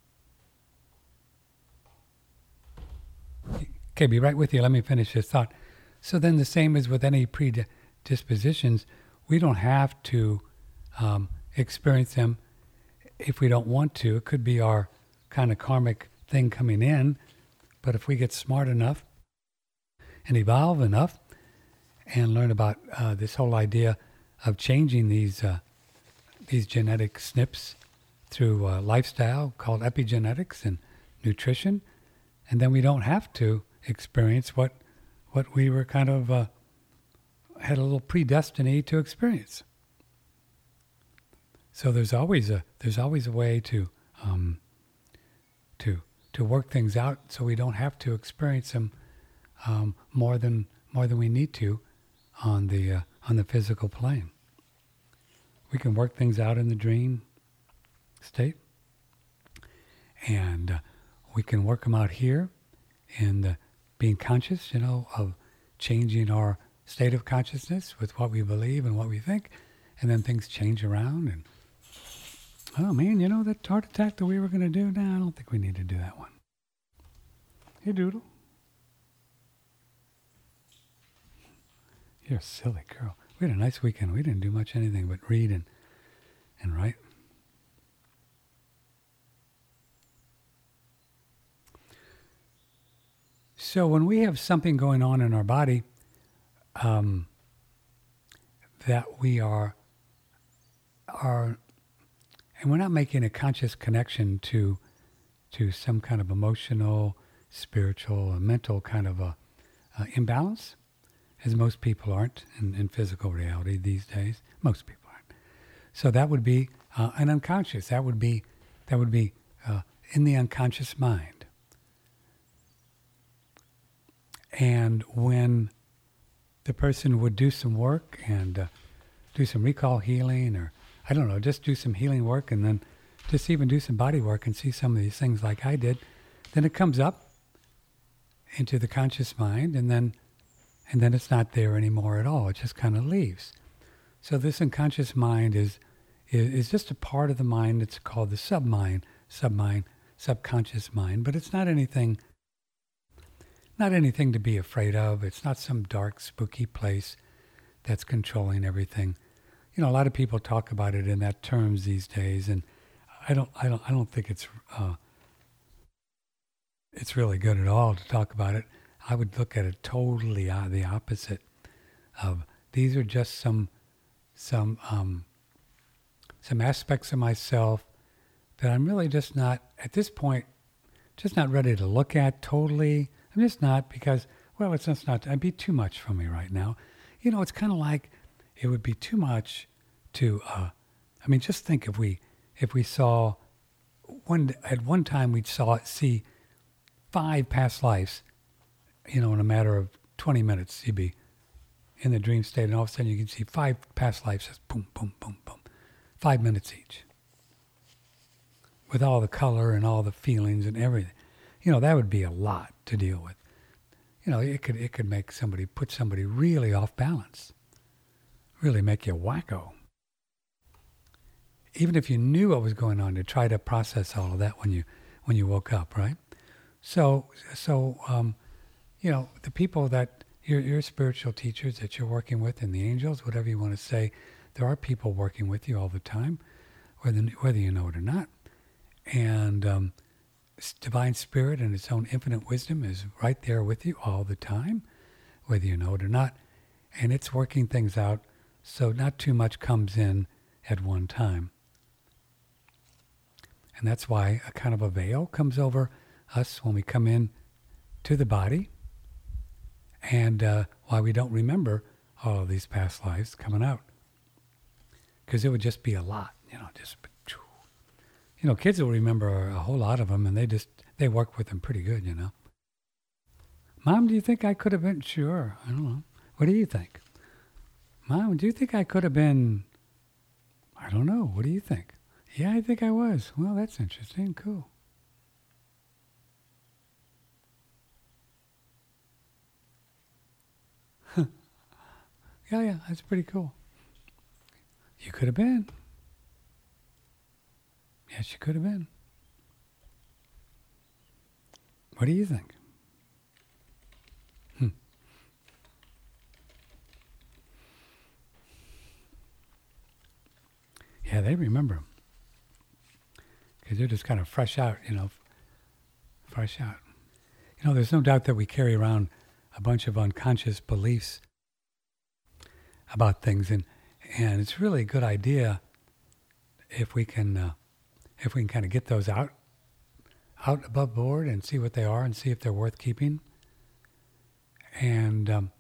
Okay, be right with you. Let me finish this thought. So then the same as with any predispositions, we don't have to um, experience them if we don't want to. It could be our kind of karmic thing coming in, but if we get smart enough and evolve enough and learn about uh, this whole idea of changing these uh, these genetic S N Ps through uh, lifestyle called epigenetics and nutrition, and then we don't have to experience what what we were kind of uh, had a little predestiny to experience. So there's always a there's always a way to um, to to work things out, so we don't have to experience them um, more than more than we need to on the uh, on the physical plane. We can work things out in the dream state, and uh, we can work them out here in the being conscious, you know, of changing our state of consciousness with what we believe and what we think, and then things change around and, oh man, you know, that heart attack that we were going to do? No, I don't think we need to do that one. Hey, Doodle. You're a silly girl. We had a nice weekend. We didn't do much anything but read and, and write. So when we have something going on in our body um, that we are, are, and we're not making a conscious connection to, to some kind of emotional spiritual or mental kind of a, a imbalance, as most people aren't in, in physical reality these days. Most people aren't. So that would be uh, an unconscious. That would be that would be uh, in the unconscious mind. And when the person would do some work and uh, do some recall healing, or I don't know, just do some healing work, and then just even do some body work and see some of these things like I did, then it comes up into the conscious mind, and then and then it's not there anymore at all. It just kind of leaves. So this unconscious mind is, is is just a part of the mind. It's called the submind, submind, subconscious mind, but it's not anything not anything to be afraid of. It's not some dark, spooky place that's controlling everything. You know, a lot of people talk about it in that terms these days, and I don't, I don't, I don't think it's, uh, it's really good at all to talk about it. I would look at it totally uh, the opposite of these are just some, some, um, some aspects of myself that I'm really just not at this point, just not ready to look at totally. I'm just not because, well, it's just not. It'd be too much for me right now. You know, it's kind of like it would be too much to. Uh, I mean, just think if we. If we saw, one at one time we'd saw see five past lives, you know, in a matter of twenty minutes, you'd be in the dream state, and all of a sudden you can see five past lives, just boom, boom, boom, boom, five minutes each, with all the color and all the feelings and everything. You know, that would be a lot to deal with. You know, it could it could make somebody put somebody really off balance, really make you wacko. Even if you knew what was going on, to try to process all of that when you when you woke up, right? So, so um, you know, the people that your your spiritual teachers that you're working with, and the angels, whatever you want to say, there are people working with you all the time, whether whether you know it or not. And um, divine spirit and its own infinite wisdom is right there with you all the time, whether you know it or not, and it's working things out. So not too much comes in at one time. And that's why a kind of a veil comes over us when we come in to the body, and uh, why we don't remember all of these past lives coming out. Because it would just be a lot, you know, just, you know, kids will remember a whole lot of them, and they just, they work with them pretty good, you know. Mom, do you think I could have been, sure, I don't know. What do you think? Mom, do you think I could have been, I don't know, what do you think? Yeah, I think I was. Well, that's interesting. Cool. yeah, yeah, that's pretty cool. You could have been. Yes, you could have been. What do you think? Hmm. Yeah, they remember them. Because they're just kind of fresh out, you know, fresh out. You know, there's no doubt that we carry around a bunch of unconscious beliefs about things, and and it's really a good idea if we can uh, if we can kind of get those out out above board and see what they are and see if they're worth keeping. And um,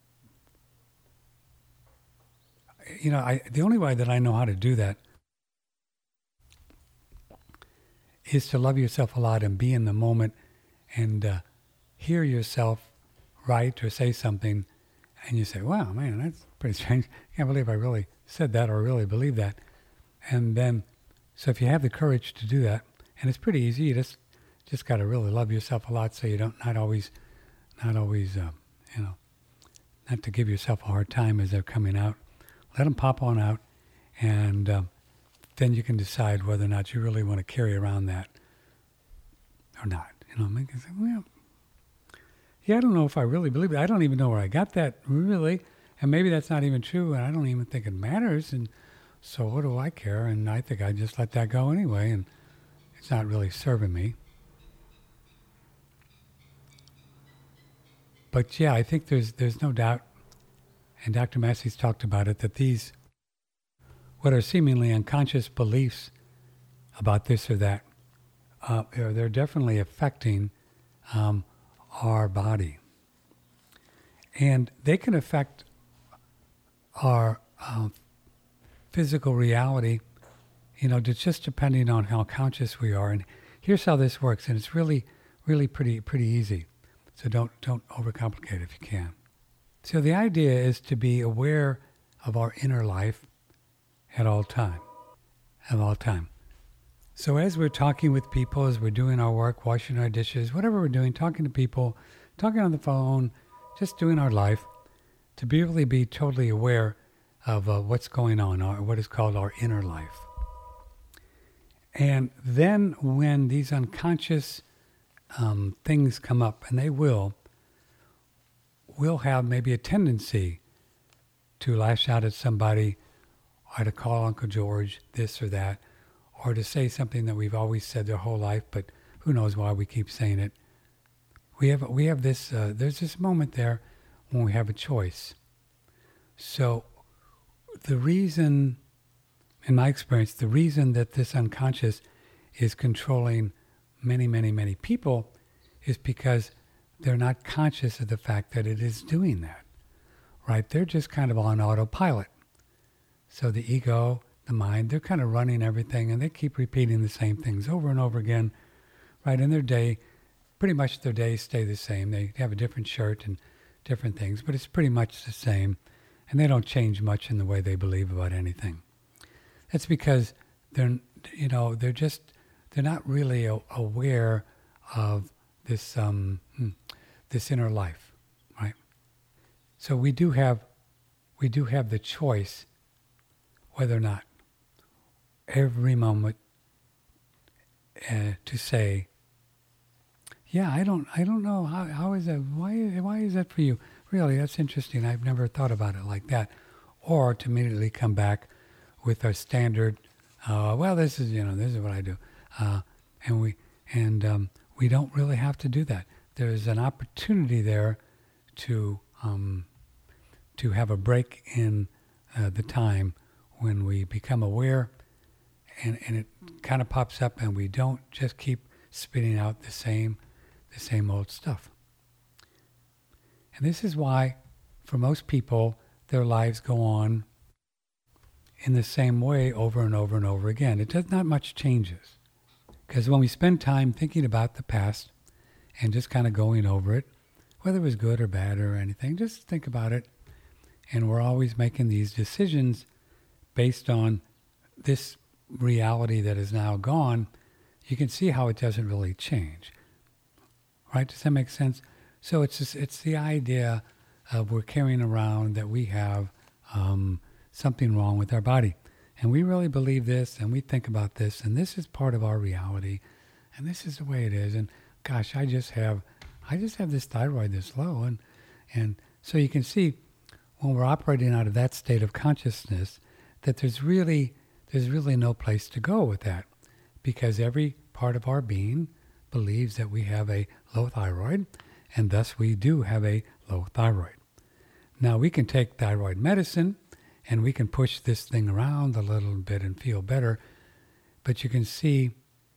you know, I the only way that I know how to do that is to love yourself a lot and be in the moment and uh, hear yourself write or say something, and you say, wow, man, that's pretty strange. I can't believe I really said that or really believe that. And then, so if you have the courage to do that, and it's pretty easy, you just just got to really love yourself a lot, so you don't, not always, not always, uh, you know, not to give yourself a hard time as they're coming out. Let them pop on out, and um, then you can decide whether or not you really want to carry around that or not. You know, make it say, well, yeah, I don't know if I really believe it. I don't even know where I got that, really. And maybe that's not even true, and I don't even think it matters. And so what do I care? And I think I just let that go anyway, and it's not really serving me. But yeah, I think there's there's no doubt, and Doctor Massey's talked about it, that these, what are seemingly unconscious beliefs about this or that, uh, they're definitely affecting um, our body. And they can affect our uh, physical reality, you know, just depending on how conscious we are. And here's how this works, and it's really, really pretty pretty easy. So don't don't overcomplicate if you can. So the idea is to be aware of our inner life at all time, at all time. So as we're talking with people, as we're doing our work, washing our dishes, whatever we're doing, talking to people, talking on the phone, just doing our life, to be really be totally aware of uh, what's going on, or what is called our inner life. And then when these unconscious um, things come up, and they will, we'll have maybe a tendency to lash out at somebody, or to call Uncle George this or that, or to say something that we've always said their whole life, but who knows why we keep saying it. We have we have this, uh, there's this moment there when we have a choice. So the reason, in my experience, the reason that this unconscious is controlling many, many, many people is because they're not conscious of the fact that it is doing that, right? They're just kind of on autopilot. So the ego, the mind, they're kind of running everything, and they keep repeating the same things over and over again, right? In their day, pretty much their days stay the same. They have a different shirt and different things, but it's pretty much the same, and they don't change much in the way they believe about anything. That's because they're, you know, they're just, they're not really a, aware of this, um, this inner life, right? So we do have, we do have the choice whether or not every moment uh, to say, yeah, I don't, I don't know how, how is that? Why, why is that for you? Really, that's interesting. I've never thought about it like that. Or to immediately come back with our standard, uh, well, this is, you know, this is what I do, uh, and we, and um, we don't really have to do that. There's an opportunity there to um, to have a break in uh, the time when we become aware, and, and it kind of pops up, and we don't just keep spitting out the same the same old stuff. And this is why, for most people, their lives go on in the same way over and over and over again. It does not much changes. Because when we spend time thinking about the past and just kind of going over it, whether it was good or bad or anything, just think about it. And we're always making these decisions based on this reality that is now gone. You can see how it doesn't really change. Right? Does that make sense? So it's just, it's the idea of we're carrying around that we have um, something wrong with our body. And we really believe this, and we think about this, and this is part of our reality, and this is the way it is. And gosh, I just have, I just have this thyroid this low, and and so you can see when we're operating out of that state of consciousness that there's really there's really no place to go with that, because every part of our being believes that we have a low thyroid, and thus we do have a low thyroid. Now we can take thyroid medicine, and we can push this thing around a little bit and feel better. But you can see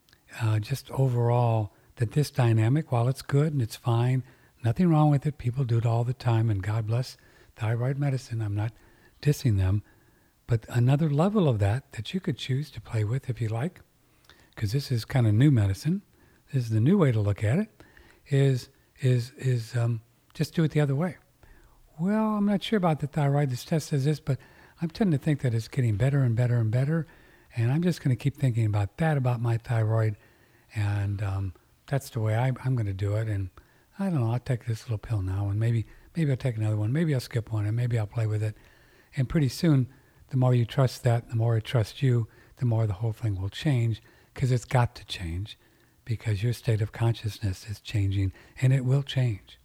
uh, just overall that this dynamic, while it's good and it's fine, nothing wrong with it. People do it all the time, and God bless thyroid medicine. I'm not dissing them. But another level of that that you could choose to play with if you like, because this is kind of new medicine, this is the new way to look at it, is is is um, just do it the other way. Well, I'm not sure about the thyroid. This test says this, but I'm tending to think that it's getting better and better and better, and I'm just going to keep thinking about that, about my thyroid, and um, that's the way I, I'm going to do it. And I don't know, I'll take this little pill now, and maybe maybe I'll take another one, maybe I'll skip one, and maybe I'll play with it. And pretty soon, the more you trust that, the more it trusts you, the more the whole thing will change, because it's got to change, because your state of consciousness is changing, and it will change.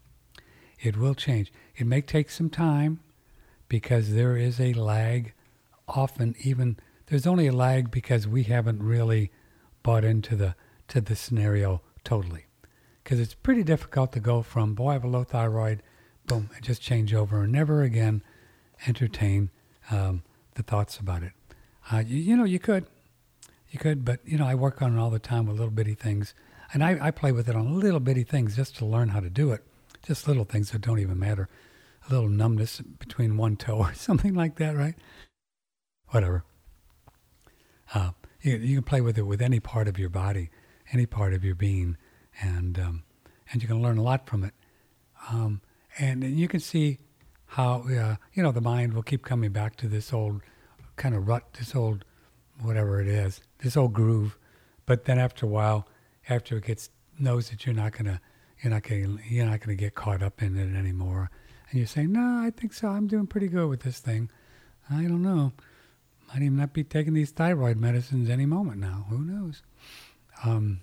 It will change. It may take some time, because there is a lag. Often even, there's only a lag because we haven't really bought into the to the scenario totally. Because it's pretty difficult to go from, boy, I have a low thyroid, boom, and just change over and never again entertain um, the thoughts about it. Uh, you, you know, you could. You could, but, you know, I work on it all the time with little bitty things. And I, I play with it on little bitty things just to learn how to do it. Just little things that don't even matter. A little numbness between one toe or something like that, right? Whatever. Uh, you, you can play with it with any part of your body, any part of your being, and um, and you can learn a lot from it. Um, and, and you can see how, uh, you know, the mind will keep coming back to this old kind of rut, this old, whatever it is, this old groove. But then after a while, after it gets, knows that you're not going to, you're not going you're not going to get caught up in it anymore. And you say, no, I think so. I'm doing pretty good with this thing. I don't know. Might even not be taking these thyroid medicines any moment now. Who knows? Um,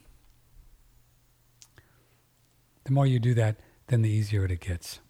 the more you do that, then the easier it gets.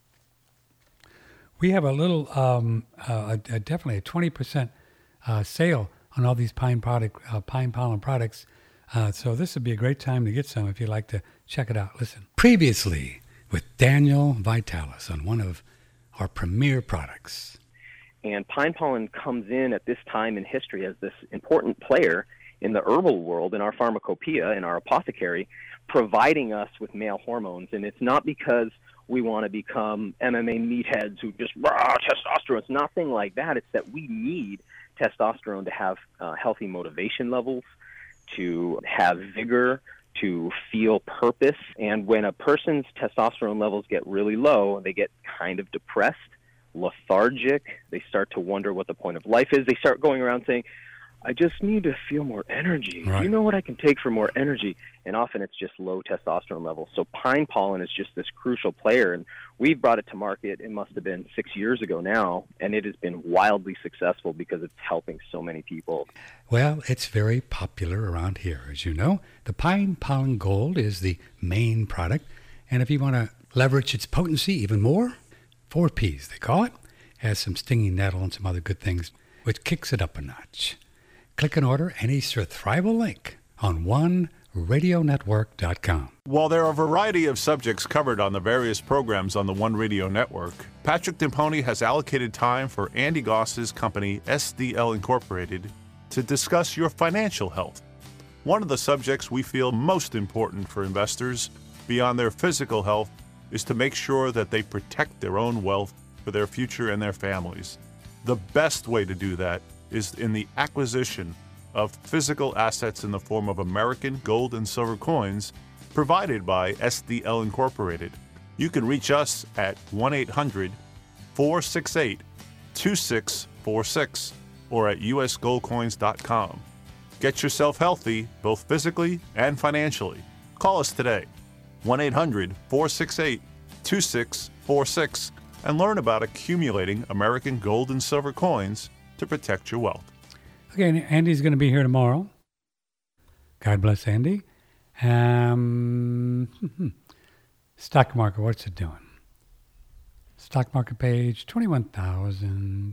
We have a little, um, uh, a, a definitely a twenty percent uh, sale on all these pine product, uh, pine pollen products. Uh, so this would be a great time to get some if you'd like to check it out. Listen. Previously with Daniel Vitalis on one of our premier products. And pine pollen comes in at this time in history as this important player in the herbal world, in our pharmacopoeia, in our apothecary, providing us with male hormones. And it's not because we want to become M M A meatheads who just, rah, testosterone. It's nothing like that. It's that we need testosterone to have uh, healthy motivation levels, to have vigor, to feel purpose. And when a person's testosterone levels get really low, they get kind of depressed, lethargic. They start to wonder what the point of life is. They start going around saying, I just need to feel more energy. Right. You know what I can take for more energy? And often it's just low testosterone levels. So pine pollen is just this crucial player. And we brought it to market, it must have been six years ago now, and it has been wildly successful because it's helping so many people. Well, it's very popular around here, as you know. The Pine Pollen Gold is the main product. And if you want to leverage its potency even more, four P's, they call it, has some stinging nettle and some other good things, which kicks it up a notch. Click and order any Surthrival link on one radio network dot com. While there are a variety of subjects covered on the various programs on the One Radio Network, Patrick Demponi has allocated time for Andy Goss's company, S D L Incorporated, to discuss your financial health. One of the subjects we feel most important for investors, beyond their physical health, is to make sure that they protect their own wealth for their future and their families. The best way to do that is in the acquisition of physical assets in the form of American gold and silver coins provided by S D L Incorporated. You can reach us at one eight hundred four six eight two six four six or at u s gold coins dot com. Get yourself healthy, both physically and financially. Call us today, one eight hundred four six eight two six four six, and learn about accumulating American gold and silver coins to protect your wealth. Okay, Andy's going to be here tomorrow. God bless Andy. Um, stock market, what's it doing? Stock market page, twenty-one thousand.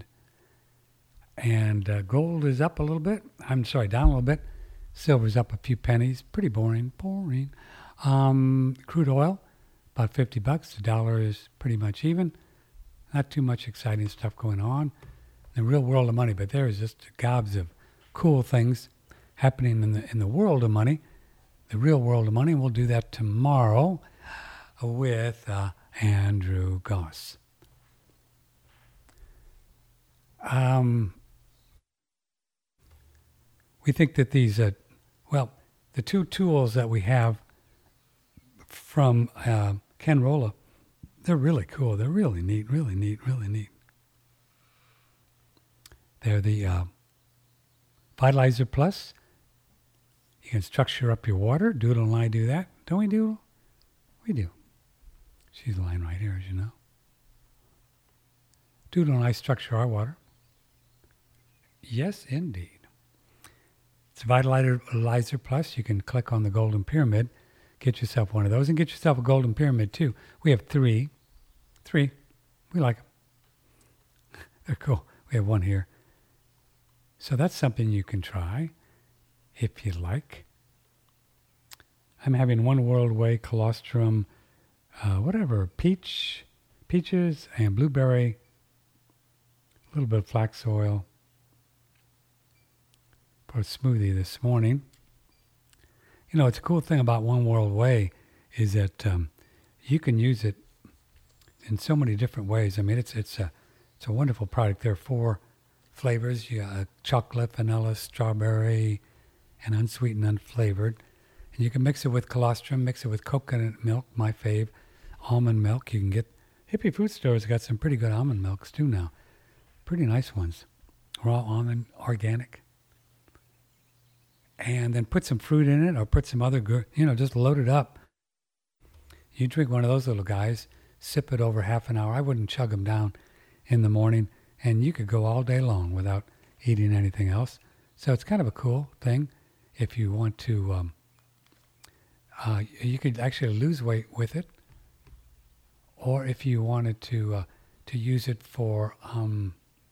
And uh, gold is up a little bit. I'm sorry, down a little bit. Silver's up a few pennies. Pretty boring, boring. Um, crude oil, about fifty bucks. The dollar is pretty much even. Not too much exciting stuff going on. The real world of money, but there is just gobs of cool things happening in the in the world of money, the real world of money. We'll do that tomorrow with uh, Andrew Goss. Um, we think that these, uh, well, the two tools that we have from uh, Ken Rolla, they're really cool. They're really neat, really neat, really neat. They're the uh, Vitalizer Plus. You can structure up your water. Doodle and I do that. Don't we, Doodle? We do. She's lying right here, as you know. Doodle and I structure our water. Yes, indeed. It's Vitalizer Plus. You can click on the Golden Pyramid, get yourself one of those, and get yourself a Golden Pyramid, too. We have three. Three. We like them. They're cool. We have one here. So that's something you can try if you like. I'm having One World Way, colostrum, uh, whatever, peach, peaches and blueberry, a little bit of flax oil for a smoothie this morning. You know, it's a cool thing about One World Whey is that um, you can use it in so many different ways. I mean, it's it's a it's a wonderful product. There are four flavors: you got uh, chocolate, vanilla, strawberry, and unsweetened, unflavored. And you can mix it with colostrum, mix it with coconut milk, my fave, almond milk. You can get Hippie Food Stores got some pretty good almond milks too now, pretty nice ones, raw almond, organic. And then put some fruit in it, or put some other good, you know, just load it up. You drink one of those little guys, sip it over half an hour. I wouldn't chug them down in the morning, and you could go all day long without eating anything else. So it's kind of a cool thing if you want to, um, uh, you could actually lose weight with it, or if you wanted to uh, to use it for, um,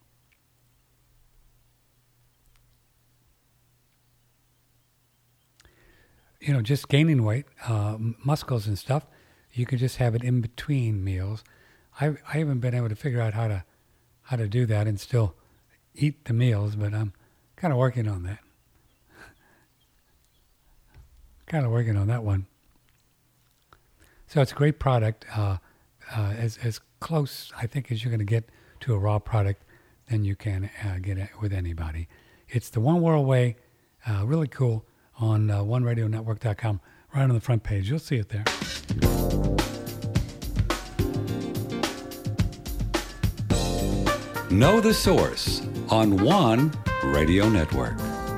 you know, just gaining weight, uh, muscles and stuff. You could just have it in between meals. I I haven't been able to figure out how to how to do that and still eat the meals, but I'm kind of working on that. kind of working on that one. So it's a great product, uh, uh, as as close I think as you're going to get to a raw product than you can uh, get it with anybody. It's the One World Whey, uh, really cool, on uh, one radio network dot com, right on the front page. You'll see it there. Know the Source on One Radio Network.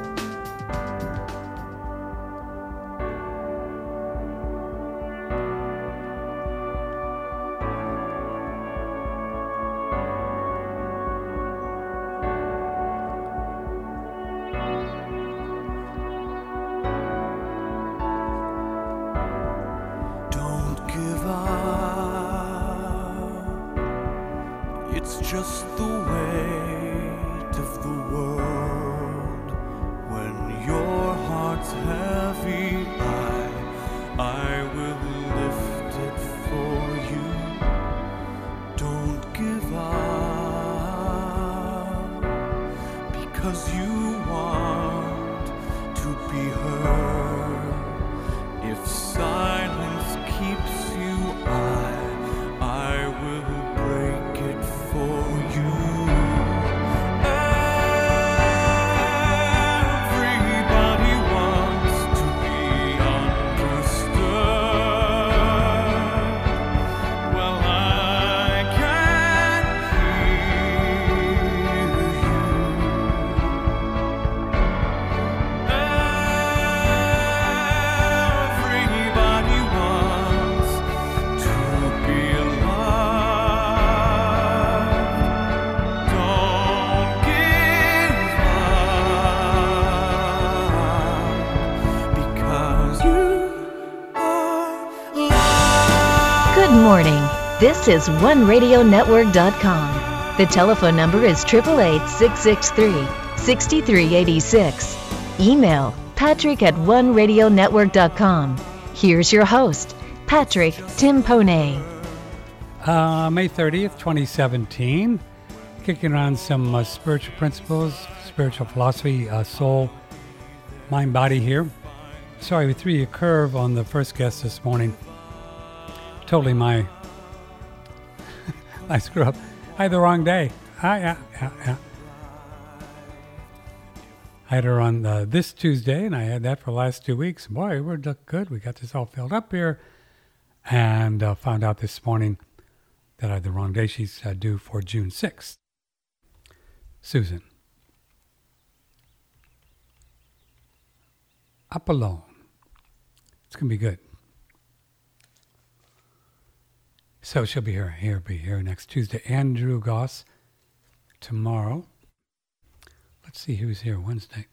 Morning. This is one radio network dot com. The telephone number is eight eight eight, six six three, six three eight six. Email patrick at one radio network dot com. Here's your host, Patrick Timpone. Uh, May thirtieth, twenty seventeen. Kicking around some uh, spiritual principles, spiritual philosophy, uh, soul, mind, body here. Sorry, we threw you a curve on the first guest this morning. Totally my I screw up. I had the wrong day. I, yeah, yeah, yeah. I had her on uh, this Tuesday, and I had that for the last two weeks. Boy, we're good. We got this all filled up here. And uh, found out this morning that I had the wrong day. She's uh, due for June sixth. Susan. Up alone. It's going to be good. So she'll be here, here, be here next Tuesday. Andrew Goss tomorrow. Let's see who's here Wednesday.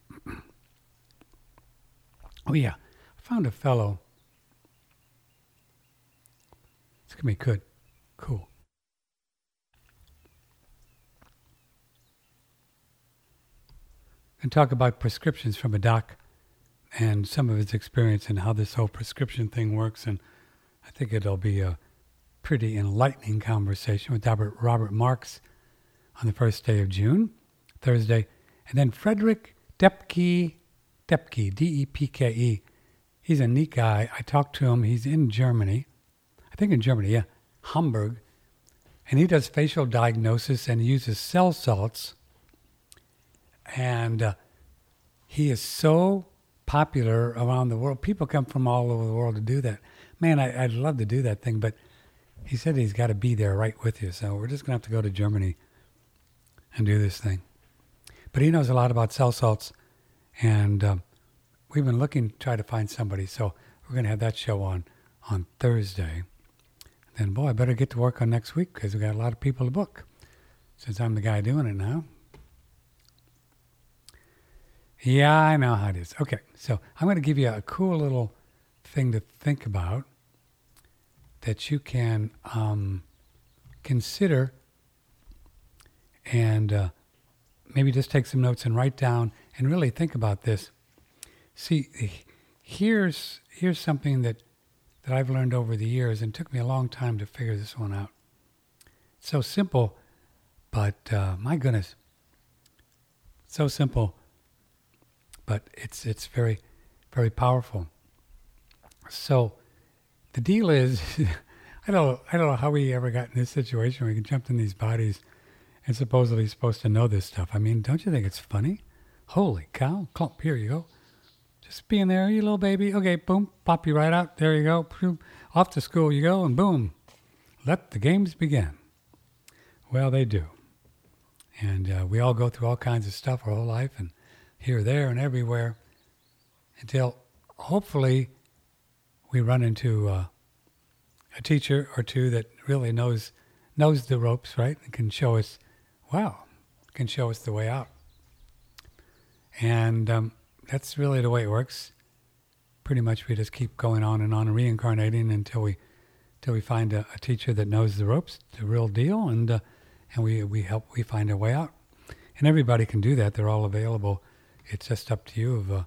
Oh yeah, I found a fellow. It's gonna be good, cool. And talk about prescriptions from a doc and some of his experience and how this whole prescription thing works. And I think it'll be a pretty enlightening conversation with Robert, Robert Marks on the first day of June, Thursday. And then Frederick Depke, Depke, D E P K E, he's a neat guy. I talked to him. He's in Germany. I think in Germany, yeah, Hamburg. And he does facial diagnosis and he uses cell salts. And uh, he is so popular around the world. People come from all over the world to do that. Man, I, I'd love to do that thing, but he said he's got to be there right with you. So we're just going to have to go to Germany and do this thing. But he knows a lot about cell salts, and um, we've been looking to try to find somebody. So we're going to have that show on on Thursday. Then, boy, I better get to work on next week because we got a lot of people to book since I'm the guy doing it now. Yeah, I know how it is. Okay, so I'm going to give you a cool little thing to think about that you can um, consider and uh, maybe just take some notes and write down and really think about this. See, here's here's something that, that I've learned over the years, and it took me a long time to figure this one out. It's so simple, but uh, my goodness, so simple, but it's it's very, very powerful. So the deal is, I don't I don't know how we ever got in this situation where we can jump in these bodies and supposedly supposed to know this stuff. I mean, don't you think it's funny? Holy cow, clump, here you go. Just being there, you little baby. Okay, boom, pop you right out. There you go. Boom. Off to school you go, and boom, let the games begin. Well, they do. And uh, we all go through all kinds of stuff our whole life, and here, there, and everywhere, until hopefully we run into uh, a teacher or two that really knows knows the ropes, right, and can show us, wow, can show us the way out. And um, that's really the way it works. Pretty much we just keep going on and on and reincarnating until we until we find a, a teacher that knows the ropes, the real deal, and uh, and we, we help we find our way out. And everybody can do that. They're all available. It's just up to you of uh,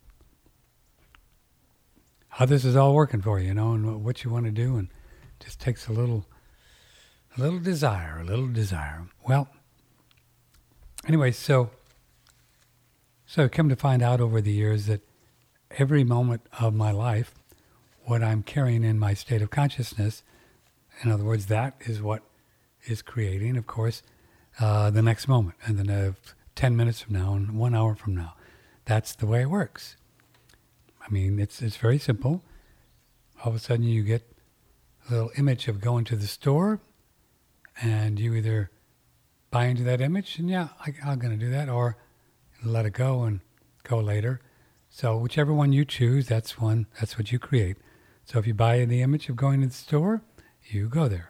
how this is all working for you, you know, and what you want to do. And it just takes a little, a little desire, a little desire. Well, anyway, so so I've come to find out over the years that every moment of my life, what I'm carrying in my state of consciousness, in other words, that is what is creating, of course, uh, the next moment, and then uh, ten minutes from now and one hour from now. That's the way it works. I mean, it's it's very simple. All of a sudden you get a little image of going to the store, and you either buy into that image, and yeah, I, I'm going to do that, or let it go and go later. So whichever one you choose, that's one, that's what you create. So if you buy the image of going to the store, you go there.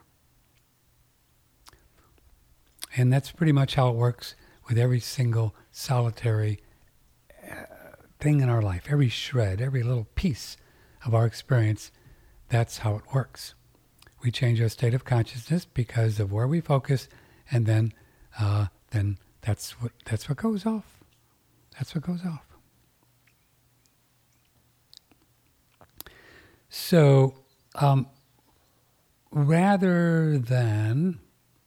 And that's pretty much how it works with every single solitary uh, thing in our life, every shred, every little piece of our experience. That's how it works. We change our state of consciousness because of where we focus, and then uh, then that's what that's what goes off. That's what goes off. So um, rather than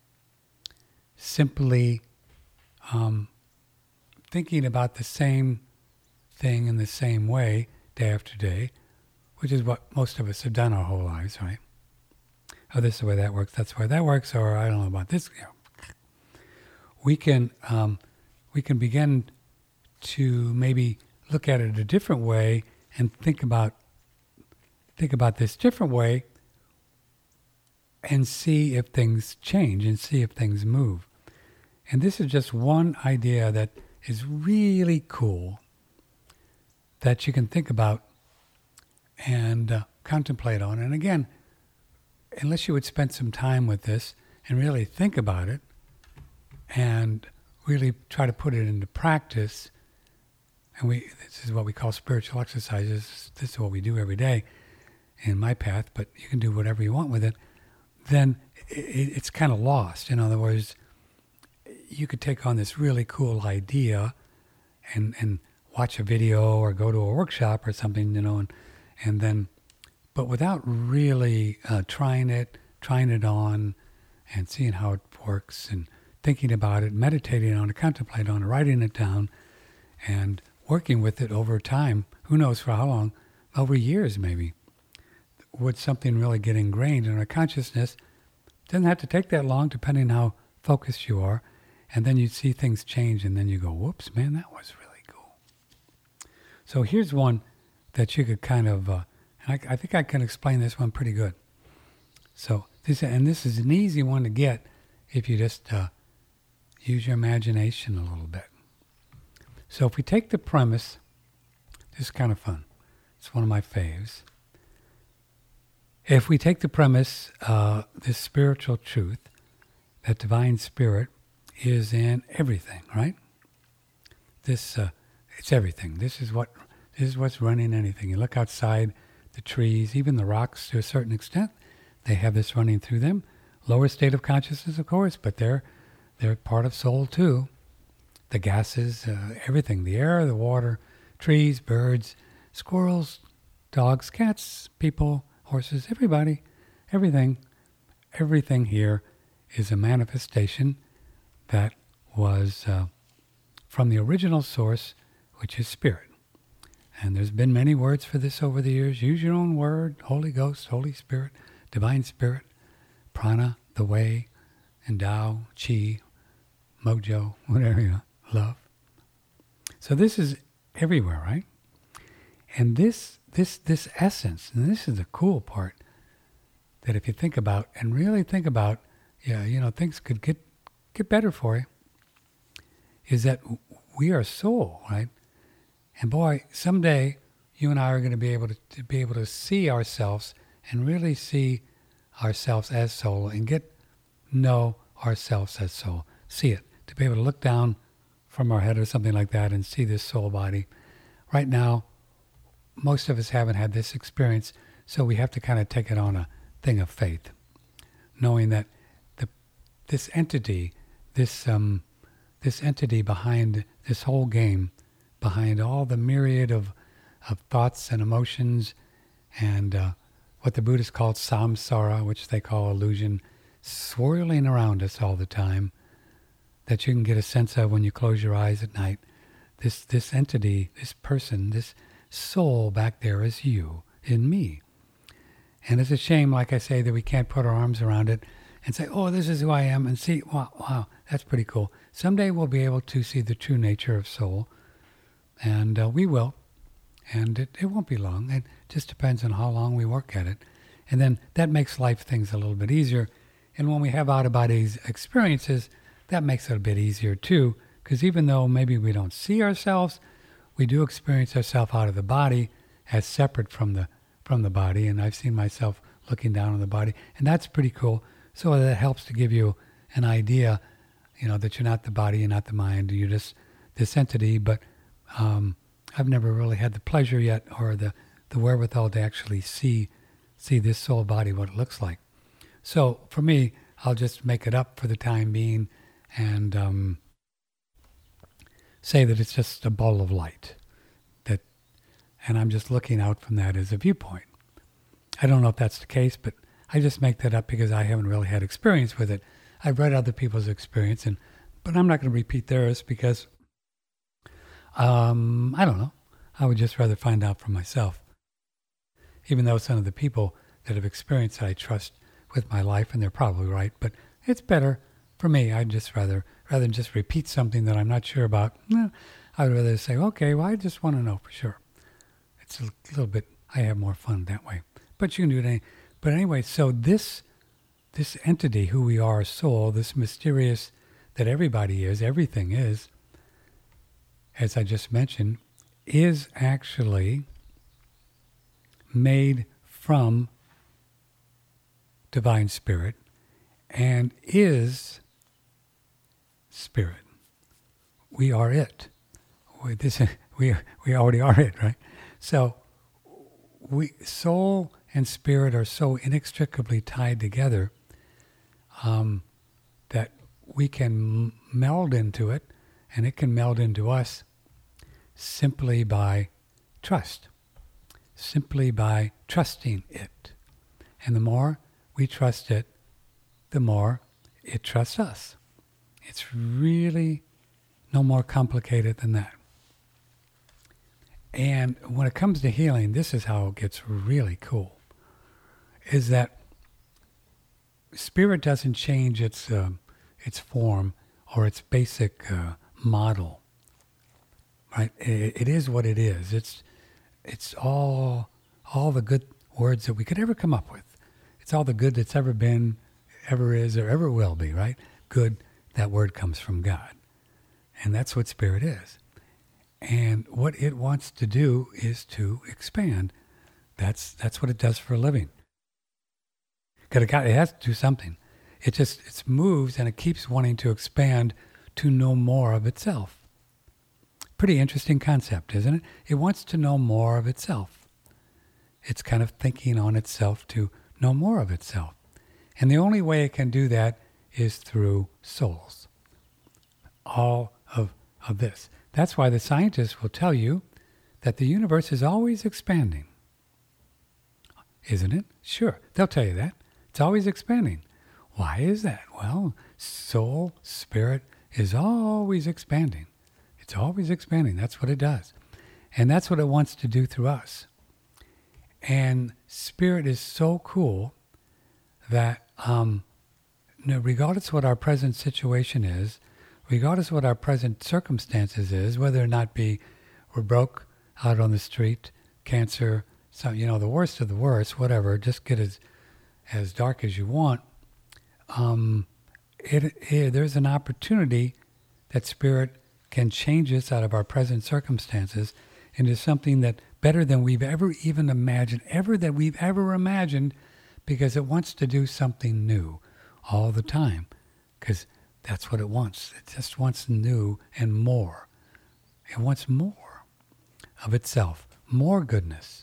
simply um, thinking about the same thing in the same way day after day, which is what most of us have done our whole lives, right? Oh, this is the way that works, that's the way that works, or I don't know about this. You know. We can um, we can begin to maybe look at it a different way and think about think about this different way and see if things change and see if things move. And this is just one idea that is really cool that you can think about and uh, contemplate on. And again, unless you would spend some time with this and really think about it and really try to put it into practice, and we this is what we call spiritual exercises, this is what we do every day in my path, but you can do whatever you want with it, then it, it's kind of lost. In other words, you could take on this really cool idea and and watch a video or go to a workshop or something, you know, and and then, but without really uh, trying it, trying it on and seeing how it works and thinking about it, meditating on it, contemplating on it, writing it down and working with it over time, who knows for how long, over years maybe, would something really get ingrained in our consciousness. Doesn't have to take that long, depending on how focused you are. And then you see things change, and then you go, whoops, man, that was really cool. So here's one that you could kind of, uh, I, I think I can explain this one pretty good. So this, and this is an easy one to get if you just uh, use your imagination a little bit. So if we take the premise, this is kind of fun. It's one of my faves. If we take the premise, uh, this spiritual truth, that divine spirit is in everything, right? This, uh, it's everything. This is what, this is what's running anything. You look outside, the trees, even the rocks to a certain extent, they have this running through them. Lower state of consciousness, of course, but they're they're part of soul too. The gases, uh, everything, the air, the water, trees, birds, squirrels, dogs, cats, people, horses, everybody, everything, everything here is a manifestation that was uh, from the original source, which is spirit. And there's been many words for this over the years. Use your own word: Holy Ghost, Holy Spirit, Divine Spirit, Prana, the Way, and Tao, Chi, Mojo, whatever you know, love. So this is everywhere, right? And this this this essence, and this is the cool part, that if you think about and really think about, yeah, you know, things could get get better for you, is that we are soul, right? And boy, someday you and I are going to be able to, to be able to see ourselves and really see ourselves as soul and get know ourselves as soul. See it. To be able to look down from our head or something like that and see this soul body. Right now, most of us haven't had this experience, so we have to kind of take it on a thing of faith, knowing that the this entity, this um, this entity behind this whole game, behind all the myriad of of thoughts and emotions, and uh, what the Buddhists call samsara, which they call illusion, swirling around us all the time, that you can get a sense of when you close your eyes at night. This this entity, this person, this soul back there is you, in me. And it's a shame, like I say, that we can't put our arms around it and say, oh, this is who I am, and see, wow, wow, that's pretty cool. Someday we'll be able to see the true nature of soul, and uh, we will. And it, it won't be long. It just depends on how long we work at it. And then that makes life things a little bit easier. And when we have out-of-body experiences, that makes it a bit easier too, because even though maybe we don't see ourselves, we do experience ourselves out of the body as separate from the from the body. And I've seen myself looking down on the body, and that's pretty cool. So that helps to give you an idea, you know, that you're not the body, you're not the mind, you're just this entity. But um, I've never really had the pleasure yet, or the, the wherewithal to actually see see this soul body, what it looks like. So for me, I'll just make it up for the time being and um, say that it's just a ball of light. That, and I'm just looking out from that as a viewpoint. I don't know if that's the case, but I just make that up because I haven't really had experience with it. I've read other people's experience, and but I'm not going to repeat theirs because um, I don't know. I would just rather find out for myself. Even though some of the people that have experienced it, I trust with my life, and they're probably right. But it's better for me. I'd just rather, rather than just repeat something that I'm not sure about, no, I would rather say, okay, well, I just want to know for sure. It's a little bit, I have more fun that way. But you can do it any, but anyway, so this, this entity, who we are, soul, this mysterious, that everybody is, everything is, as I just mentioned, is actually made from divine spirit and is spirit. We are it. We, this, we, we already are it, right? So we, soul and spirit are so inextricably tied together um, that we can m- meld into it, and it can meld into us simply by trust, simply by trusting it. And the more we trust it, the more it trusts us. It's really no more complicated than that. And when it comes to healing, this is how it gets really cool, is that spirit doesn't change its uh, its form or its basic uh, model, right? It, it is what it is. It's it's all all the good words that we could ever come up with. It's all the good that's ever been, ever is, or ever will be, right? Good, that word comes from God. And that's what spirit is. And what it wants to do is to expand. That's that's what it does for a living. Because it, it has to do something. It just it moves and it keeps wanting to expand to know more of itself. Pretty interesting concept, isn't it? It wants to know more of itself. It's kind of thinking on itself to know more of itself. And the only way it can do that is through souls. All of, of this. That's why the scientists will tell you that the universe is always expanding. Isn't it? Sure, they'll tell you that. It's always expanding. Why is that? Well, soul, spirit is always expanding. It's always expanding. That's what it does. And that's what it wants to do through us. And spirit is so cool that um, regardless of what our present situation is, regardless of what our present circumstances is, whether or not be we're broke out on the street, cancer, some, you know, the worst of the worst, whatever, just get as as dark as you want, um, it, it, there's an opportunity that spirit can change us out of our present circumstances into something that better than we've ever even imagined, ever that we've ever imagined, because it wants to do something new all the time, because that's what it wants. It just wants new and more. It wants more of itself, more goodness.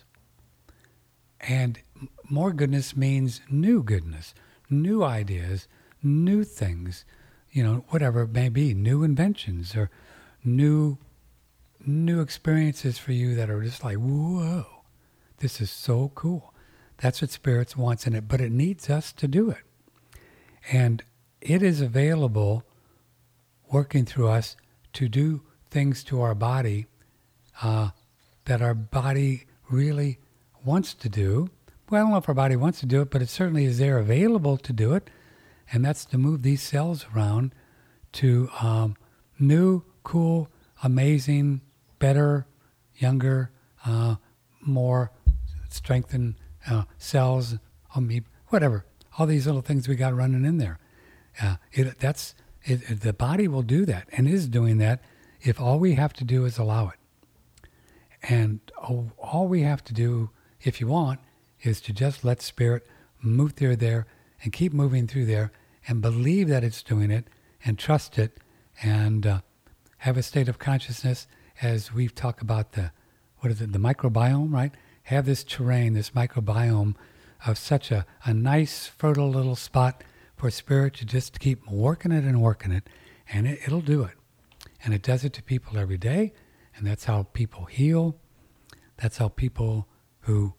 And more goodness means new goodness, new ideas, new things, you know, whatever it may be, new inventions or new new experiences for you that are just like, whoa, this is so cool. That's what spirits wants in it, but it needs us to do it. And it is available, working through us, to do things to our body uh, that our body really wants to do. Well, I don't know if our body wants to do it, but it certainly is there available to do it. And that's to move these cells around to um, new, cool, amazing, better, younger, uh, more strengthened uh, cells, um, whatever. All these little things we got running in there. Uh, it, that's it, it, the body will do that and is doing that if all we have to do is allow it. And oh, all we have to do, if you want, is to just let spirit move through there and keep moving through there and believe that it's doing it and trust it and uh, have a state of consciousness as we've talked about the, what is it, the microbiome, right? Have this terrain, this microbiome of such a, a nice, fertile little spot for spirit to just keep working it and working it, and it, it'll do it. And it does it to people every day, and that's how people heal. That's how people who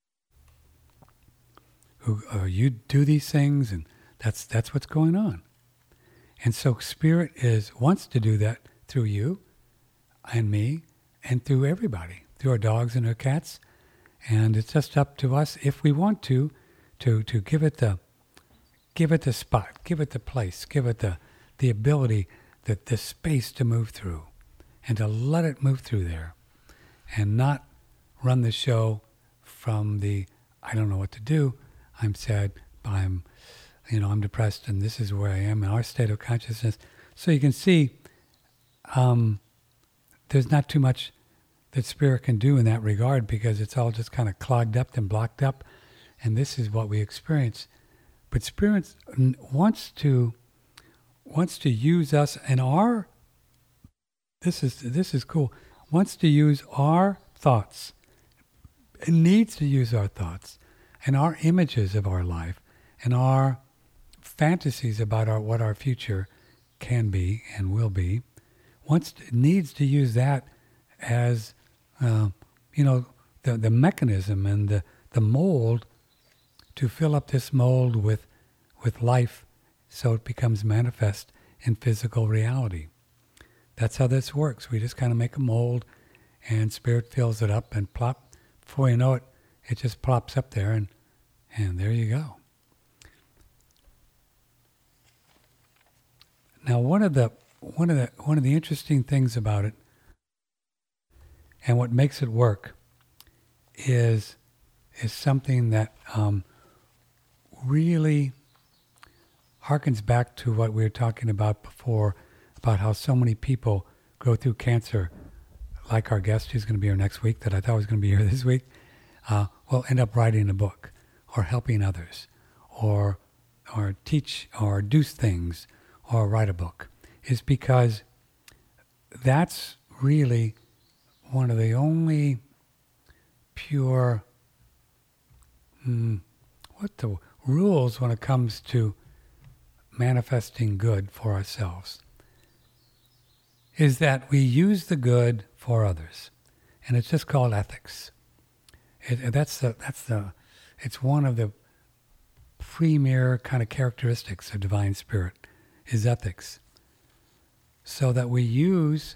who uh, you do these things, and that's that's what's going on. And so spirit is wants to do that through you and me and through everybody, through our dogs and our cats. And it's just up to us, if we want to, to to give it the give it the spot, give it the place, give it the the ability, the, the space to move through, and to let it move through there, and not run the show from the I don't know what to do, I'm sad, I'm you know I'm depressed, and this is where I am in our state of consciousness. So you can see, um, there's not too much that spirit can do in that regard, because it's all just kind of clogged up and blocked up, and this is what we experience. But spirit wants to wants to use us and our this is this is cool wants to use our thoughts. It needs to use our thoughts and our images of our life and our fantasies about our what our future can be and will be. Wants to, needs to use that as Uh, you know, the the mechanism and the, the mold to fill up this mold with with life so it becomes manifest in physical reality. That's how this works. We just kind of make a mold and Spirit fills it up, and plop, before you know it, it just plops up there, and and there you go. Now, one of the one of the one of the interesting things about it, and what makes it work, is is something that um, really harkens back to what we were talking about before, about how so many people go through cancer, like our guest who's going to be here next week, that I thought was going to be here this week, uh, will end up writing a book, or helping others, or or teach, or do things, or write a book, is because that's really one of the only pure, mm, what the rules when it comes to manifesting good for ourselves, is that we use the good for others, and it's just called ethics. It, that's the that's the it's one of the premier kind of characteristics of Divine Spirit, is ethics. So that we use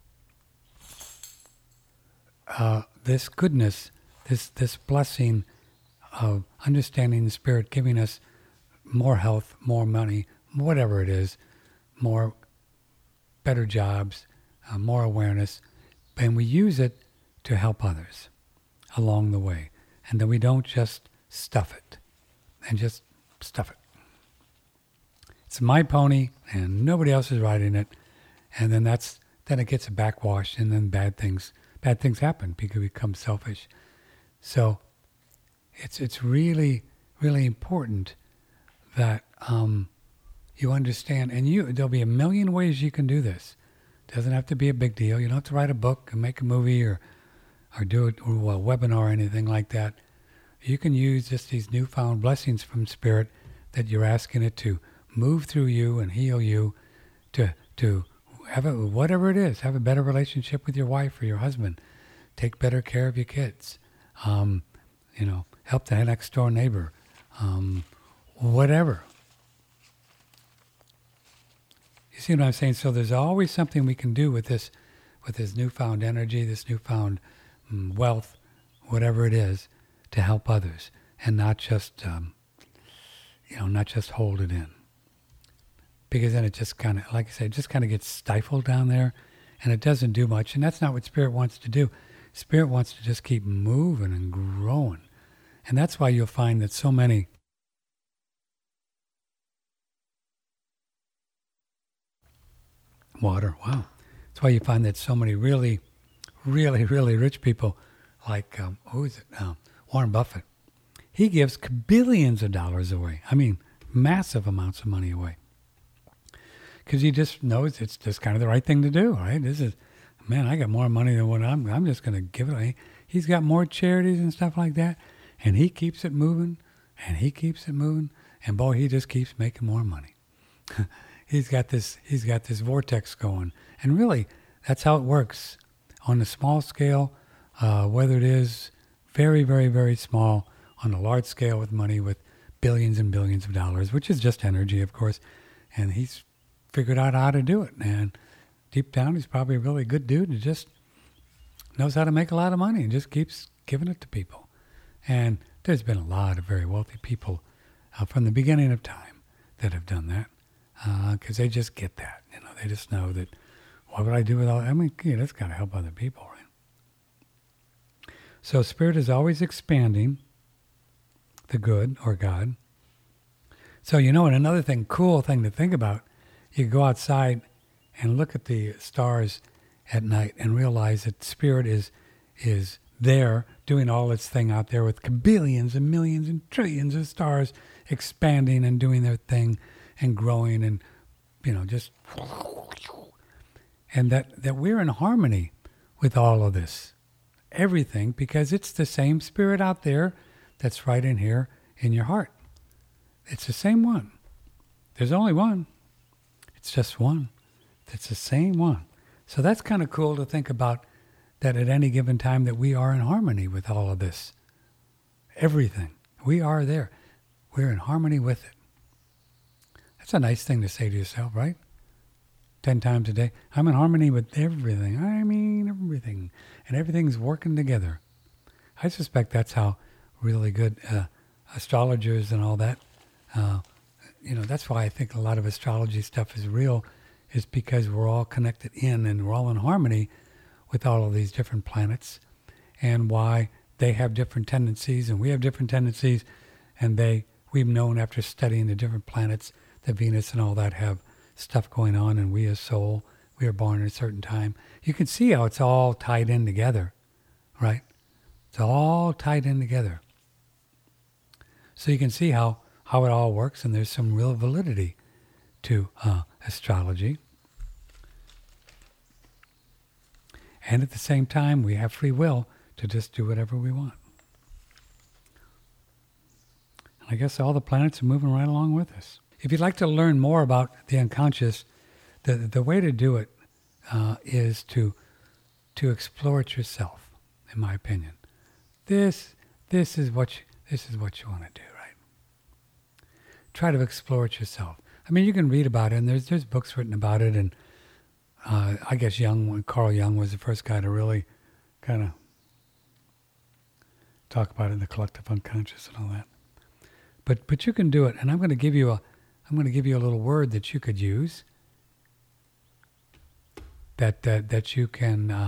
uh, this goodness, this this blessing of understanding the Spirit, giving us more health, more money, whatever it is, more better jobs, uh, more awareness, and we use it to help others along the way. And then we don't just stuff it, and just stuff it. It's my pony, and nobody else is riding it, and then that's then it gets a backwash, and then bad things bad things happen because we become selfish. So it's it's really really important that um, you understand, and you there'll be a million ways you can do this. It doesn't have to be a big deal. You don't have to write a book and make a movie or or do it, or a webinar or anything like that. You can use just these newfound blessings from Spirit that you're asking it to move through you and heal you, to to have a, whatever it is, have a better relationship with your wife or your husband, take better care of your kids, um, you know, help the next door neighbor, um, whatever. You see what I'm saying? So there's always something we can do with this, with this newfound energy, this newfound um, wealth, whatever it is, to help others, and not just, um, you know, not just hold it in. Because then it just kind of, like I said, it just kind of gets stifled down there, and it doesn't do much. And that's not what Spirit wants to do. Spirit wants to just keep moving and growing. And that's why you'll find that so many water, wow. That's why you find that so many really, really, really rich people, like, um, who is it now? Warren Buffett. He gives billions of dollars away. I mean, massive amounts of money away. Because he just knows it's just kind of the right thing to do, right? This is, man, I got more money than what I'm, I'm just going to give it away. He's got more charities and stuff like that, and he keeps it moving, and he keeps it moving, and boy, he just keeps making more money. he's got this, he's got this vortex going, and really, that's how it works on a small scale, uh, whether it is very, very, very small, on a large scale with money, with billions and billions of dollars, which is just energy, of course, and he's figured out how to do it, and deep down he's probably a really good dude and just knows how to make a lot of money and just keeps giving it to people. And there's been a lot of very wealthy people uh, from the beginning of time that have done that, because uh, they just get that, you know, they just know that, what would I do with all that? I mean, yeah, that's got to help other people, right? So Spirit is always expanding the good, or God. So, you know, and another thing, cool thing to think about, you go outside and look at the stars at night and realize that Spirit is is there doing all its thing out there with billions and millions and trillions of stars expanding and doing their thing and growing, and, you know, just, and that, that we're in harmony with all of this, everything, because it's the same Spirit out there that's right in here in your heart. It's the same one. There's only one. It's just one. It's the same one. So that's kind of cool to think about, that at any given time that we are in harmony with all of this. Everything. We are there. We're in harmony with it. That's a nice thing to say to yourself, right? ten times a day. I'm in harmony with everything. I mean, everything. And everything's working together. I suspect that's how really good uh, astrologers and all that, uh, you know, that's why I think a lot of astrology stuff is real, is because we're all connected in and we're all in harmony with all of these different planets, and why they have different tendencies and we have different tendencies, and they we've known after studying the different planets that Venus and all that have stuff going on, and we as soul, we are born at a certain time. You can see how it's all tied in together, right? It's all tied in together. So you can see how, how it all works, and there's some real validity to uh, astrology. And at the same time, we have free will to just do whatever we want. And I guess all the planets are moving right along with us. If you'd like to learn more about the unconscious, the the way to do it uh, is to to explore it yourself, in my opinion. This this is what you, this is what you want to do, right? Try to explore it yourself. I mean, you can read about it, and there's there's books written about it, and uh, I guess Jung, Carl Jung was the first guy to really kind of talk about it in the collective unconscious and all that. But but you can do it, and I'm going to give you a I'm going to give you a little word that you could use. That that that you can. Uh,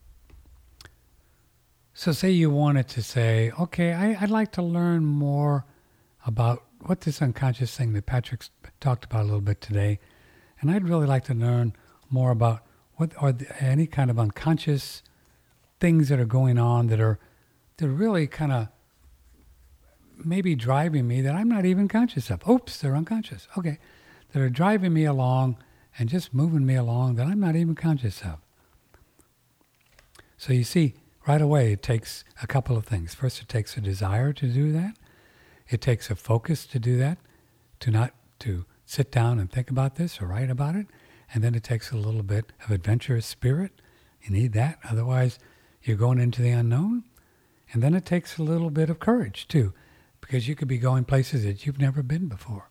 so say you wanted to say, okay, I, I'd like to learn more about what this unconscious thing that Patrick talked about a little bit today, and I'd really like to learn more about what are the, any kind of unconscious things that are going on that are that are really kind of maybe driving me that I'm not even conscious of. Oops, they're unconscious. Okay, that are driving me along and just moving me along that I'm not even conscious of. So you see, right away, it takes a couple of things. First, it takes a desire to do that. It takes a focus to do that, to not to sit down and think about this or write about it. And then it takes a little bit of adventurous spirit. You need that. Otherwise, you're going into the unknown. And then it takes a little bit of courage, too, because you could be going places that you've never been before.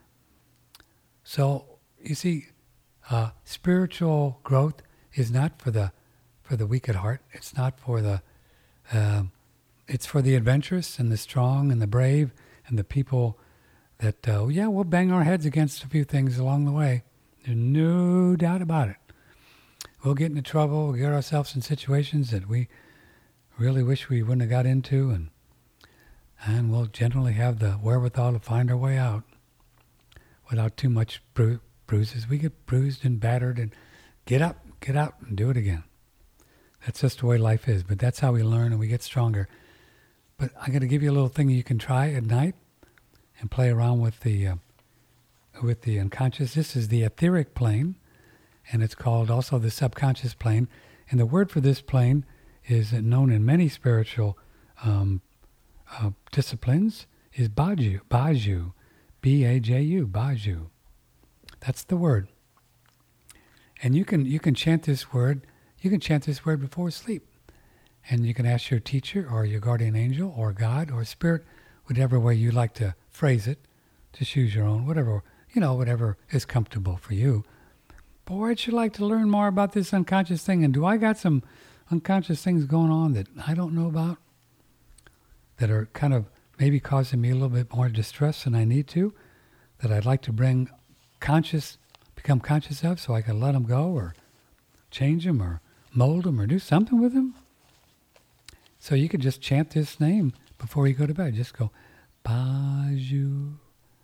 So, you see, uh, spiritual growth is not for the for the weak at heart. It's not for the, uh, it's for the adventurous and the strong and the brave and the people that, uh, yeah, we'll bang our heads against a few things along the way. There's no doubt about it. We'll get into trouble. We'll get ourselves in situations that we really wish we wouldn't have got into, and and we'll generally have the wherewithal to find our way out without too much bru- bruises. We get bruised and battered and get up, get out, and do it again. That's just the way life is, but that's how we learn and we get stronger. But I'm going to give you a little thing you can try at night and play around with the uh, with the unconscious. This is the etheric plane, and it's called also the subconscious plane. And the word for this plane is known in many spiritual um, uh, disciplines is Baju, Baju, B A J U, Baju. That's the word. And you can you can chant this word. You can chant this word before sleep, and you can ask your teacher or your guardian angel or God or spirit, whatever way you like to phrase it. Just choose your own, whatever you know, whatever is comfortable for you. Boy, I'd sure like to learn more about this unconscious thing. And do I got some unconscious things going on that I don't know about, that are kind of maybe causing me a little bit more distress than I need to, that I'd like to bring conscious, become conscious of, so I can let them go or change them or mold them or do something with them? So you could just chant this name before you go to bed. Just go, Baju,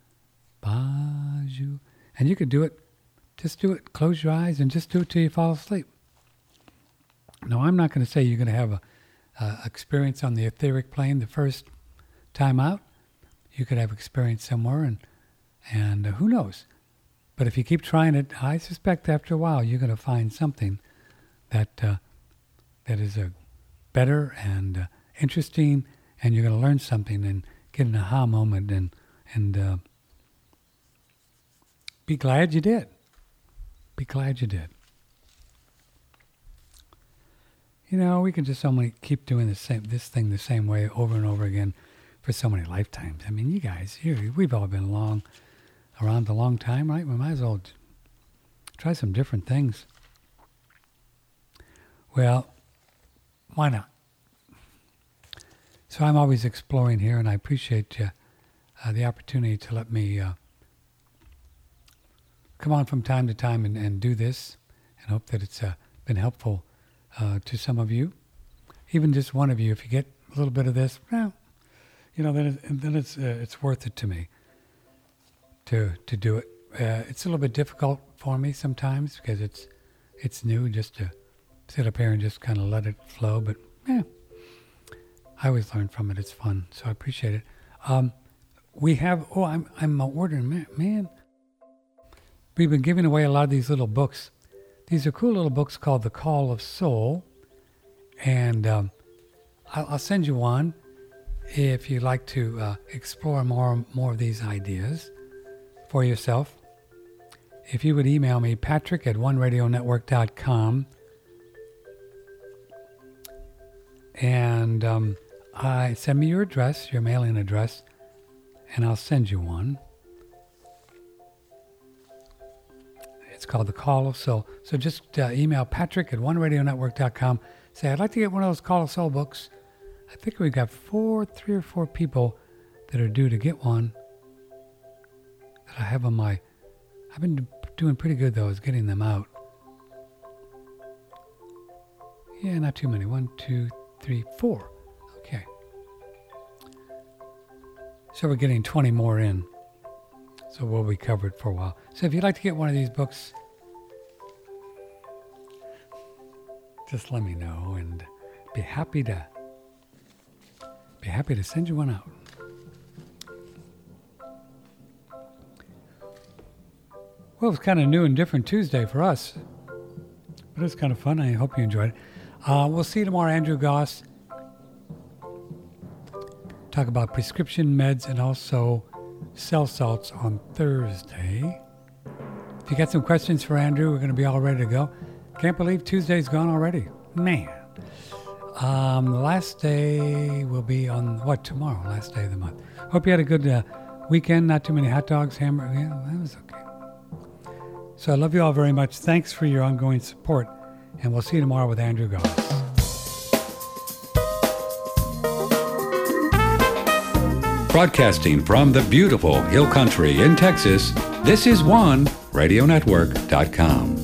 Baju. And you could do it, just do it, close your eyes and just do it till you fall asleep. Now, I'm not going to say you're going to have a, a experience on the etheric plane the first time out. You could have experience somewhere, and and uh, who knows? But if you keep trying it, I suspect after a while you're going to find something that uh, that is a better and uh, interesting, and you're going to learn something and get an aha moment and and uh, be glad you did. Be glad you did. You know, we can just only keep doing the same this thing the same way over and over again for so many lifetimes. I mean, you guys, you, we've all been along around a long time, right? We might as well try some different things. Well, why not? So I'm always exploring here, and I appreciate uh, uh, the opportunity to let me uh, come on from time to time and, and do this, and hope that it's uh, been helpful uh, to some of you. Even just one of you, if you get a little bit of this, well, you know, then, it, then it's uh, it's worth it to me to to do it. Uh, it's a little bit difficult for me sometimes because it's it's new just to sit up here and just kind of let it flow, but yeah, I always learn from it. It's fun, so I appreciate it. Um, we have, oh, I'm I'm ordering, man, man. We've been giving away a lot of these little books. These are cool little books called The Call of Soul, and um, I'll, I'll send you one if you'd like to uh, explore more more of these ideas for yourself. If you would email me, Patrick at one radio network dot com, and um, I send me your address, your mailing address, and I'll send you one. It's called The Call of Soul. So just uh, email Patrick at one radio network dot com. Say, I'd like to get one of those Call of Soul books. I think we've got four, three or four people that are due to get one that I have on my... I've been doing pretty good, though, is getting them out. Yeah, not too many. One, two, three, four. Okay. So we're getting twenty more in. So we'll be covered for a while. So if you'd like to get one of these books, just let me know and be happy to be happy to send you one out. Well, it's kind of new and different Tuesday for us, but it's kind of fun. I hope you enjoyed it. Uh, we'll see you tomorrow, Andrew Goss. Talk about prescription meds and also cell salts on Thursday. If you got some questions for Andrew, we're going to be all ready to go. Can't believe Tuesday's gone already. Man. Um, the last day will be on, what, tomorrow? Last day of the month. Hope you had a good uh, weekend. Not too many hot dogs, hamburgers. Yeah, that was okay. So I love you all very much. Thanks for your ongoing support. And we'll see you tomorrow with Andrew Goss. Broadcasting from the beautiful Hill Country in Texas, this is one radio network dot com.